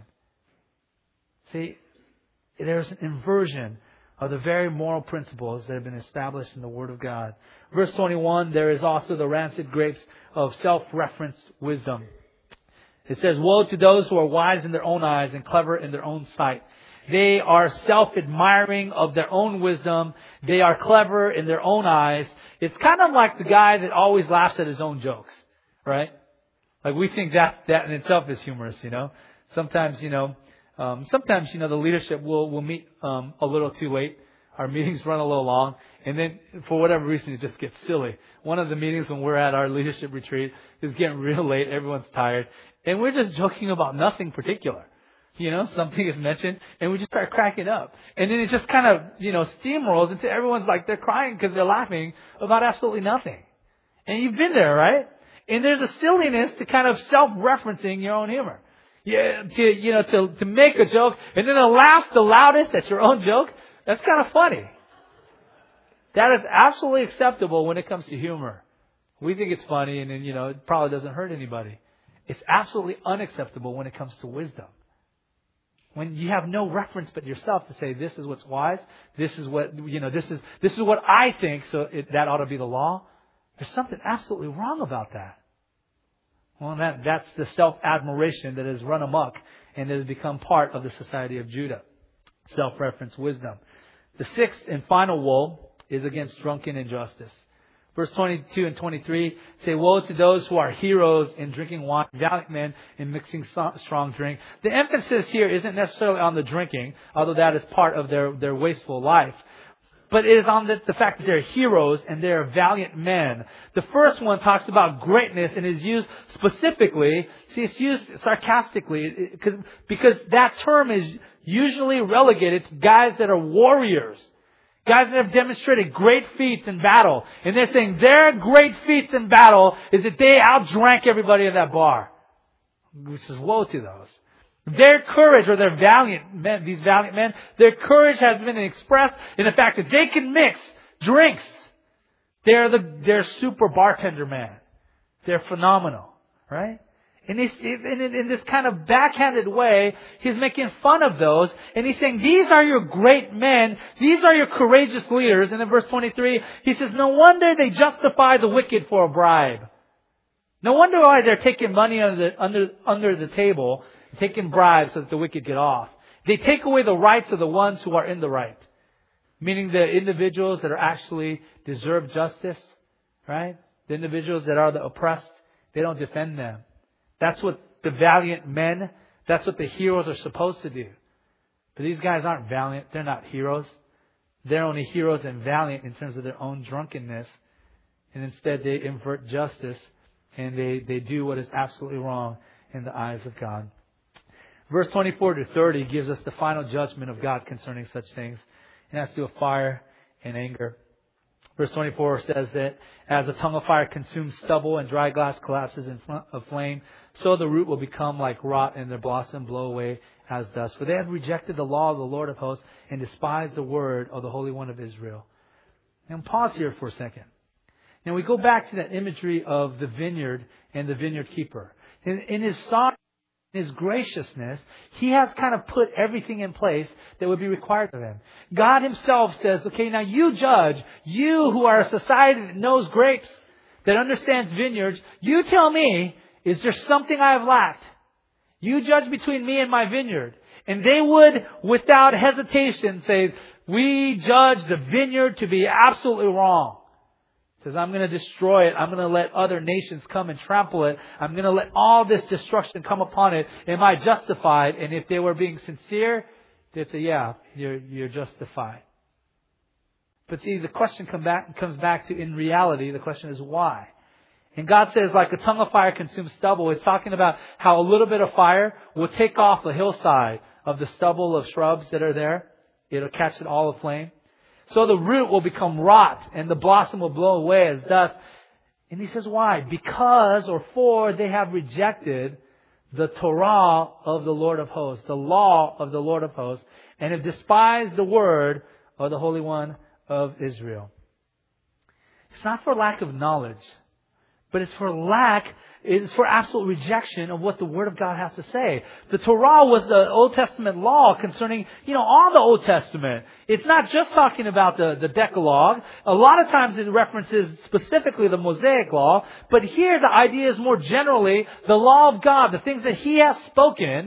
Speaker 1: See, there's an inversion of the very moral principles that have been established in the Word of God. Verse twenty-one, there is also the rancid grapes of self-referenced wisdom. It says, woe to those who are wise in their own eyes and clever in their own sight. They are self-admiring of their own wisdom. They are clever in their own eyes. It's kind of like the guy that always laughs at his own jokes, right? Like we think that that in itself is humorous, you know. Sometimes, you know, um, sometimes you know the leadership will will meet um, a little too late. Our meetings run a little long, and then for whatever reason it just gets silly. One of the meetings when we're at our leadership retreat is getting real late. Everyone's tired, and we're just joking about nothing particular. You know, something is mentioned, and we just start cracking up. And then it just kind of, you know, steamrolls until everyone's like, they're crying because they're laughing about absolutely nothing. And you've been there, right? And there's a silliness to kind of self-referencing your own humor. Yeah, to, you know, to, to make a joke, and then to laugh the loudest at your own joke, that's kind of funny. That is absolutely acceptable when it comes to humor. We think it's funny, and then, you know, it probably doesn't hurt anybody. It's absolutely unacceptable when it comes to wisdom. When you have no reference but yourself to say, this is what's wise, this is what, you know, this is, this is what I think, so it, that ought to be the law. There's something absolutely wrong about that. Well, that, that's the self-admiration that has run amok and that has become part of the society of Judah. Self-reference wisdom. The sixth and final woe is against drunken injustice. Verse twenty-two and twenty-three say, woe to those who are heroes in drinking wine, valiant men in mixing strong drink. The emphasis here isn't necessarily on the drinking, although that is part of their, their wasteful life. But it is on the, the fact that they're heroes and they're valiant men. The first one talks about greatness and is used specifically. See, it's used sarcastically because, because that term is usually relegated to guys that are warriors. Guys that have demonstrated great feats in battle. And they're saying their great feats in battle is that they outdrank everybody in that bar. Which is woe to those. Their courage, or their valiant men, these valiant men, their courage has been expressed in the fact that they can mix drinks. They're the, they're super bartender man. They're phenomenal. Right? In this, in, in this kind of backhanded way, he's making fun of those. And he's saying, these are your great men. These are your courageous leaders. And in verse twenty-three, he says, no wonder they justify the wicked for a bribe. No wonder why they're taking money under the, under, under the table, taking bribes so that the wicked get off. They take away the rights of the ones who are in the right. Meaning the individuals that are actually deserve justice. Right? The individuals that are the oppressed, they don't defend them. That's what the valiant men, that's what the heroes are supposed to do. But these guys aren't valiant. They're not heroes. They're only heroes and valiant in terms of their own drunkenness. And instead they invert justice and they, they do what is absolutely wrong in the eyes of God. Verse twenty-four to thirty gives us the final judgment of God concerning such things. And that's to do with fire and anger. Verse twenty-four says that as a tongue of fire consumes stubble and dry glass collapses in front of flame, so the root will become like rot and their blossom blow away as dust. For they have rejected the law of the Lord of hosts and despised the word of the Holy One of Israel. Now pause here for a second. Now we go back to that imagery of the vineyard and the vineyard keeper. In, in his sovereignty, His graciousness, He has kind of put everything in place that would be required of Him. God Himself says, okay, now you judge, you who are a society that knows grapes, that understands vineyards, you tell me, is there something I have lacked? You judge between me and my vineyard. And they would, without hesitation, say, we judge the vineyard to be absolutely wrong. Says, I'm going to destroy it. I'm going to let other nations come and trample it. I'm going to let all this destruction come upon it. Am I justified? And if they were being sincere, they'd say, yeah, you're, you're justified. But see, the question come back, comes back to, in reality, the question is why? And God says, like a tongue of fire consumes stubble. It's talking about how a little bit of fire will take off the hillside of the stubble of shrubs that are there. It'll catch it all aflame. So the root will become rot and the blossom will blow away as dust. And he says, why? Because or for they have rejected the Torah of the Lord of hosts, the law of the Lord of hosts, and have despised the word of the Holy One of Israel. It's not for lack of knowledge, but it's for lack, it's for absolute rejection of what the Word of God has to say. The Torah was the Old Testament law concerning, you know, all the Old Testament. It's not just talking about the, the Decalogue. A lot of times it references specifically the Mosaic law. But here the idea is more generally the law of God, the things that He has spoken.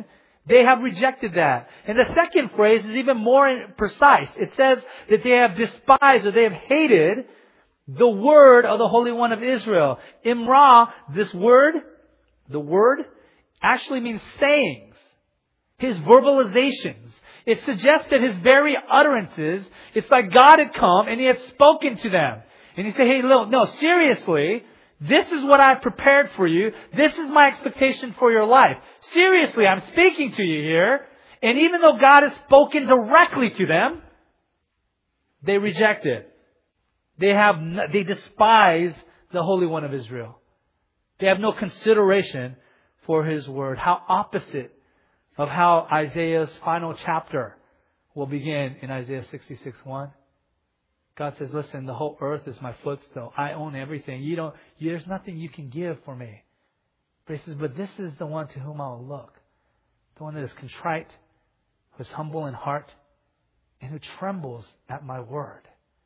Speaker 1: They have rejected that. And the second phrase is even more precise. It says that they have despised or they have hated the word of the Holy One of Israel. Imra, this word, the word, actually means sayings. His verbalizations. It suggests that his very utterances, it's like God had come and He had spoken to them. And He said, hey, look, no, seriously, this is what I've prepared for you. This is my expectation for your life. Seriously, I'm speaking to you here. And even though God has spoken directly to them, they reject it. They have, they despise the Holy One of Israel. They have no consideration for His word. How opposite of how Isaiah's final chapter will begin in Isaiah sixty-six one. God says, listen, the whole earth is my footstool. I own everything. You don't, you, there's nothing you can give for me. But He says, but this is the one to whom I will look. The one that is contrite, who is humble in heart, and who trembles at my word.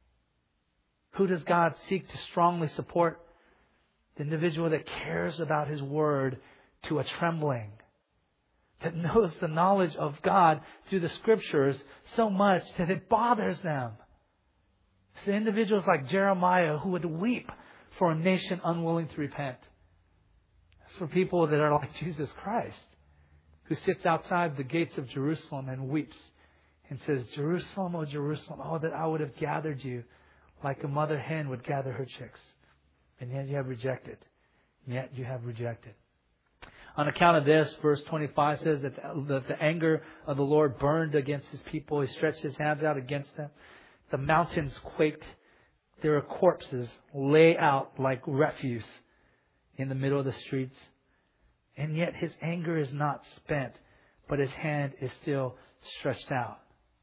Speaker 1: Who does God seek to strongly support? The individual that cares about His word to a trembling. That knows the knowledge of God through the Scriptures so much that it bothers them. It's the individuals like Jeremiah who would weep for a nation unwilling to repent. It's for people that are like Jesus Christ, who sits outside the gates of Jerusalem and weeps and says, Jerusalem, oh Jerusalem, oh that I would have gathered you like a mother hen would gather her chicks. And yet you have rejected. And yet you have rejected. On account of this, verse twenty-five says that the, that the anger of the Lord burned against His people. He stretched His hands out against them. The mountains quaked. Their corpses lay out like refuse in the middle of the streets. And yet His anger is not spent, but His hand is still stretched out.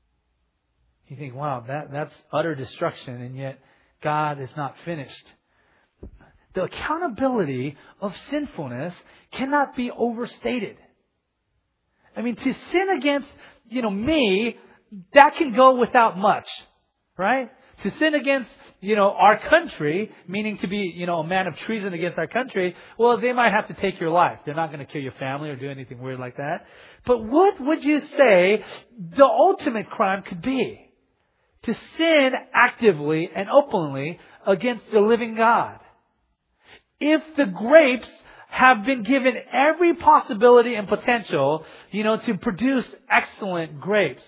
Speaker 1: You think, wow, that, that's utter destruction, and yet God is not finished. The accountability of sinfulness cannot be overstated. I mean, to sin against, you know, me, that can go without much, right? To sin against, you know, our country, meaning to be, you know, a man of treason against our country, well, they might have to take your life. They're not going to kill your family or do anything weird like that. But what would you say the ultimate crime could be? To sin actively and openly against the living God. If the grapes have been given every possibility and potential, you know, to produce excellent grapes.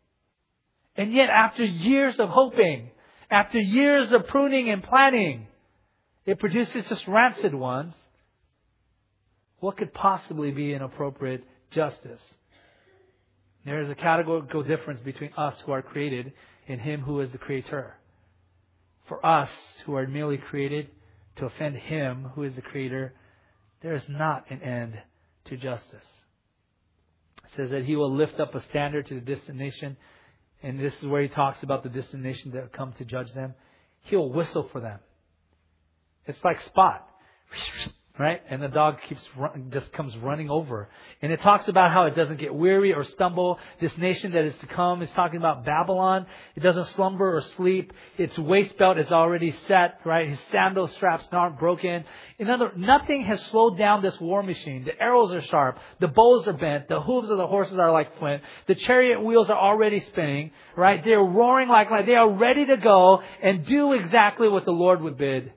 Speaker 1: And yet after years of hoping, after years of pruning and planting, it produces just rancid ones. What could possibly be an appropriate justice? There is a categorical difference between us who are created and Him who is the Creator. For us who are merely created to offend Him who is the Creator, there is not an end to justice. It says that He will lift up a standard to the distant nation. And this is where He talks about the distant nation that come to judge them. He will whistle for them. It's like Spot. Right? And the dog keeps run, just comes running over. And it talks about how it doesn't get weary or stumble. This nation that is to come is talking about Babylon. It doesn't slumber or sleep. Its waist belt is already set, right? His sandal straps aren't broken. In other, nothing has slowed down this war machine. The arrows are sharp. The bows are bent. The hooves of the horses are like flint. The chariot wheels are already spinning, right? They're roaring like, like they are ready to go and do exactly what the Lord would bid.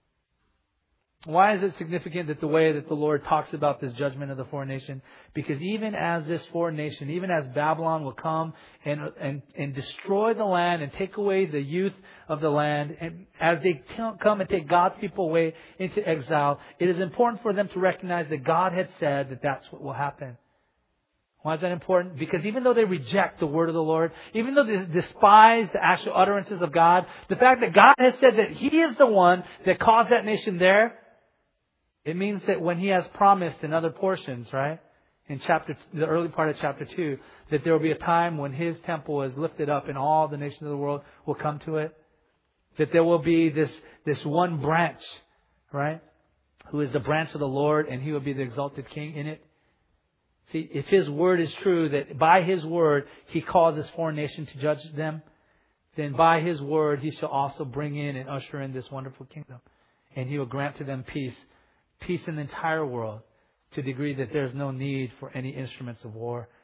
Speaker 1: Why is it significant that the way that the Lord talks about this judgment of the foreign nation? Because even as this foreign nation, even as Babylon will come and, and, and destroy the land and take away the youth of the land, and as they t- come and take God's people away into exile, it is important for them to recognize that God had said that that's what will happen. Why is that important? Because even though they reject the word of the Lord, even though they despise the actual utterances of God, the fact that God has said that He is the one that caused that nation there, it means that when He has promised in other portions, right, in chapter, the early part of chapter two, that there will be a time when His temple is lifted up and all the nations of the world will come to it. That there will be this, this one branch, right, who is the branch of the Lord, and He will be the exalted King in it. See, if His word is true, that by His word He calls this foreign nation to judge them, then by His word He shall also bring in and usher in this wonderful kingdom. And He will grant to them peace. Peace in the entire world, to the degree that there's no need for any instruments of war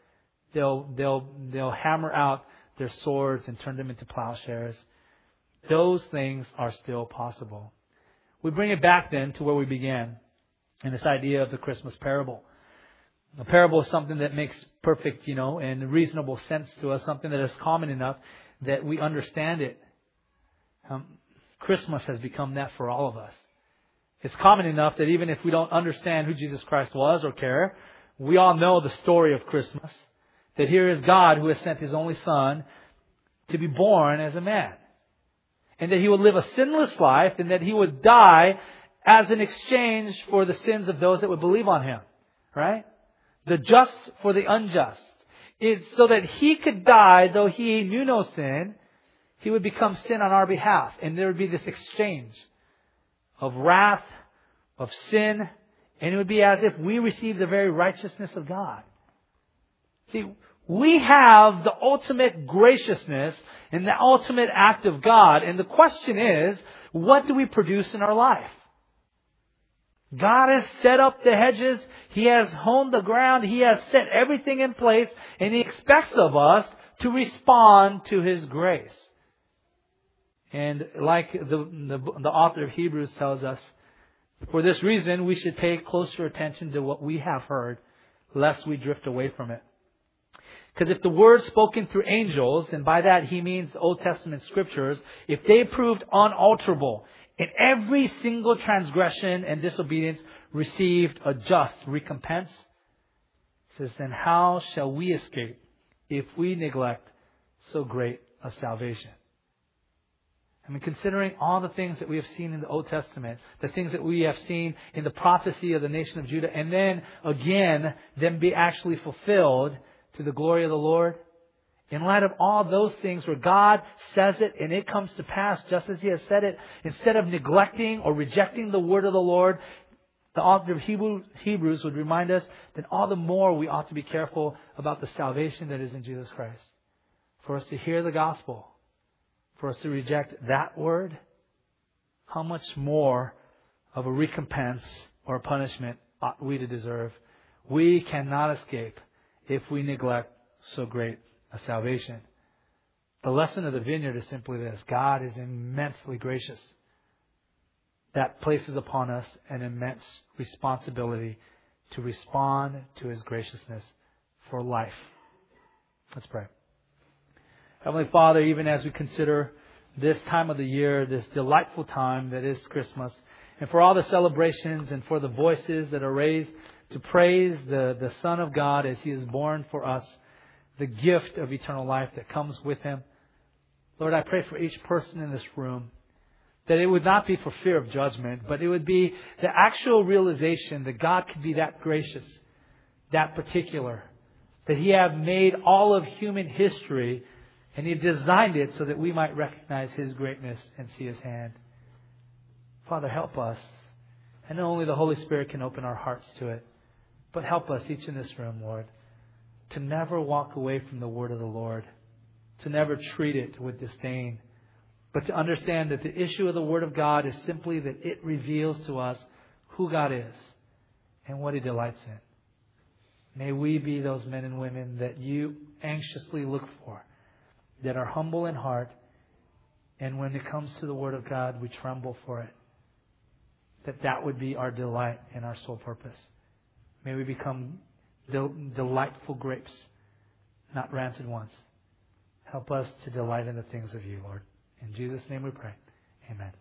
Speaker 1: They'll, they'll, they'll hammer out their swords and turn them into plowshares. Those things are still possible. We bring it back then to where we began, in this idea of the Christmas parable. A parable is something that makes perfect, you know, and reasonable sense to us, something that is common enough that we understand it. Um, Christmas has become that for all of us. It's common enough that even if we don't understand who Jesus Christ was or care, we all know the story of Christmas. That here is God who has sent His only Son to be born as a man. And that He would live a sinless life and that He would die as an exchange for the sins of those that would believe on Him. Right? The just for the unjust. It's so that He could die, though He knew no sin, He would become sin on our behalf. And there would be this exchange of wrath, of sin, and it would be as if we received the very righteousness of God. See, we have the ultimate graciousness and the ultimate act of God. And the question is, what do we produce in our life? God has set up the hedges. He has honed the ground. He has set everything in place. And He expects of us to respond to His grace. And like the, the, the author of Hebrews tells us, for this reason, we should pay closer attention to what we have heard, lest we drift away from it. Because if the word spoken through angels, and by that he means the Old Testament scriptures, if they proved unalterable, and every single transgression and disobedience received a just recompense, it says, then how shall we escape if we neglect so great a salvation? I mean, considering all the things that we have seen in the Old Testament, the things that we have seen in the prophecy of the nation of Judah, and then again, them be actually fulfilled to the glory of the Lord. In light of all those things where God says it and it comes to pass just as He has said it, instead of neglecting or rejecting the word of the Lord, the author of Hebrews would remind us that all the more we ought to be careful about the salvation that is in Jesus Christ. For us to hear the gospel, for us to reject that word, how much more of a recompense or a punishment ought we to deserve? We cannot escape if we neglect so great a salvation. The lesson of the vineyard is simply this: God is immensely gracious. That places upon us an immense responsibility to respond to His graciousness for life. Let's pray. Heavenly Father, even as we consider this time of the year, this delightful time that is Christmas, and for all the celebrations and for the voices that are raised to praise the, the Son of God as He is born for us, the gift of eternal life that comes with Him. Lord, I pray for each person in this room that it would not be for fear of judgment, but it would be the actual realization that God could be that gracious, that particular, that He have made all of human history and He designed it so that we might recognize His greatness and see His hand. Father, help us. And not only the Holy Spirit can open our hearts to it, but help us, each in this room, Lord, to never walk away from the word of the Lord, to never treat it with disdain, but to understand that the issue of the Word of God is simply that it reveals to us who God is and what He delights in. May we be those men and women that You anxiously look for, that are humble in heart, and when it comes to the Word of God, we tremble for it. That that would be our delight and our sole purpose. May we become del- delightful grapes, not rancid ones. Help us to delight in the things of You, Lord. In Jesus' name we pray. Amen.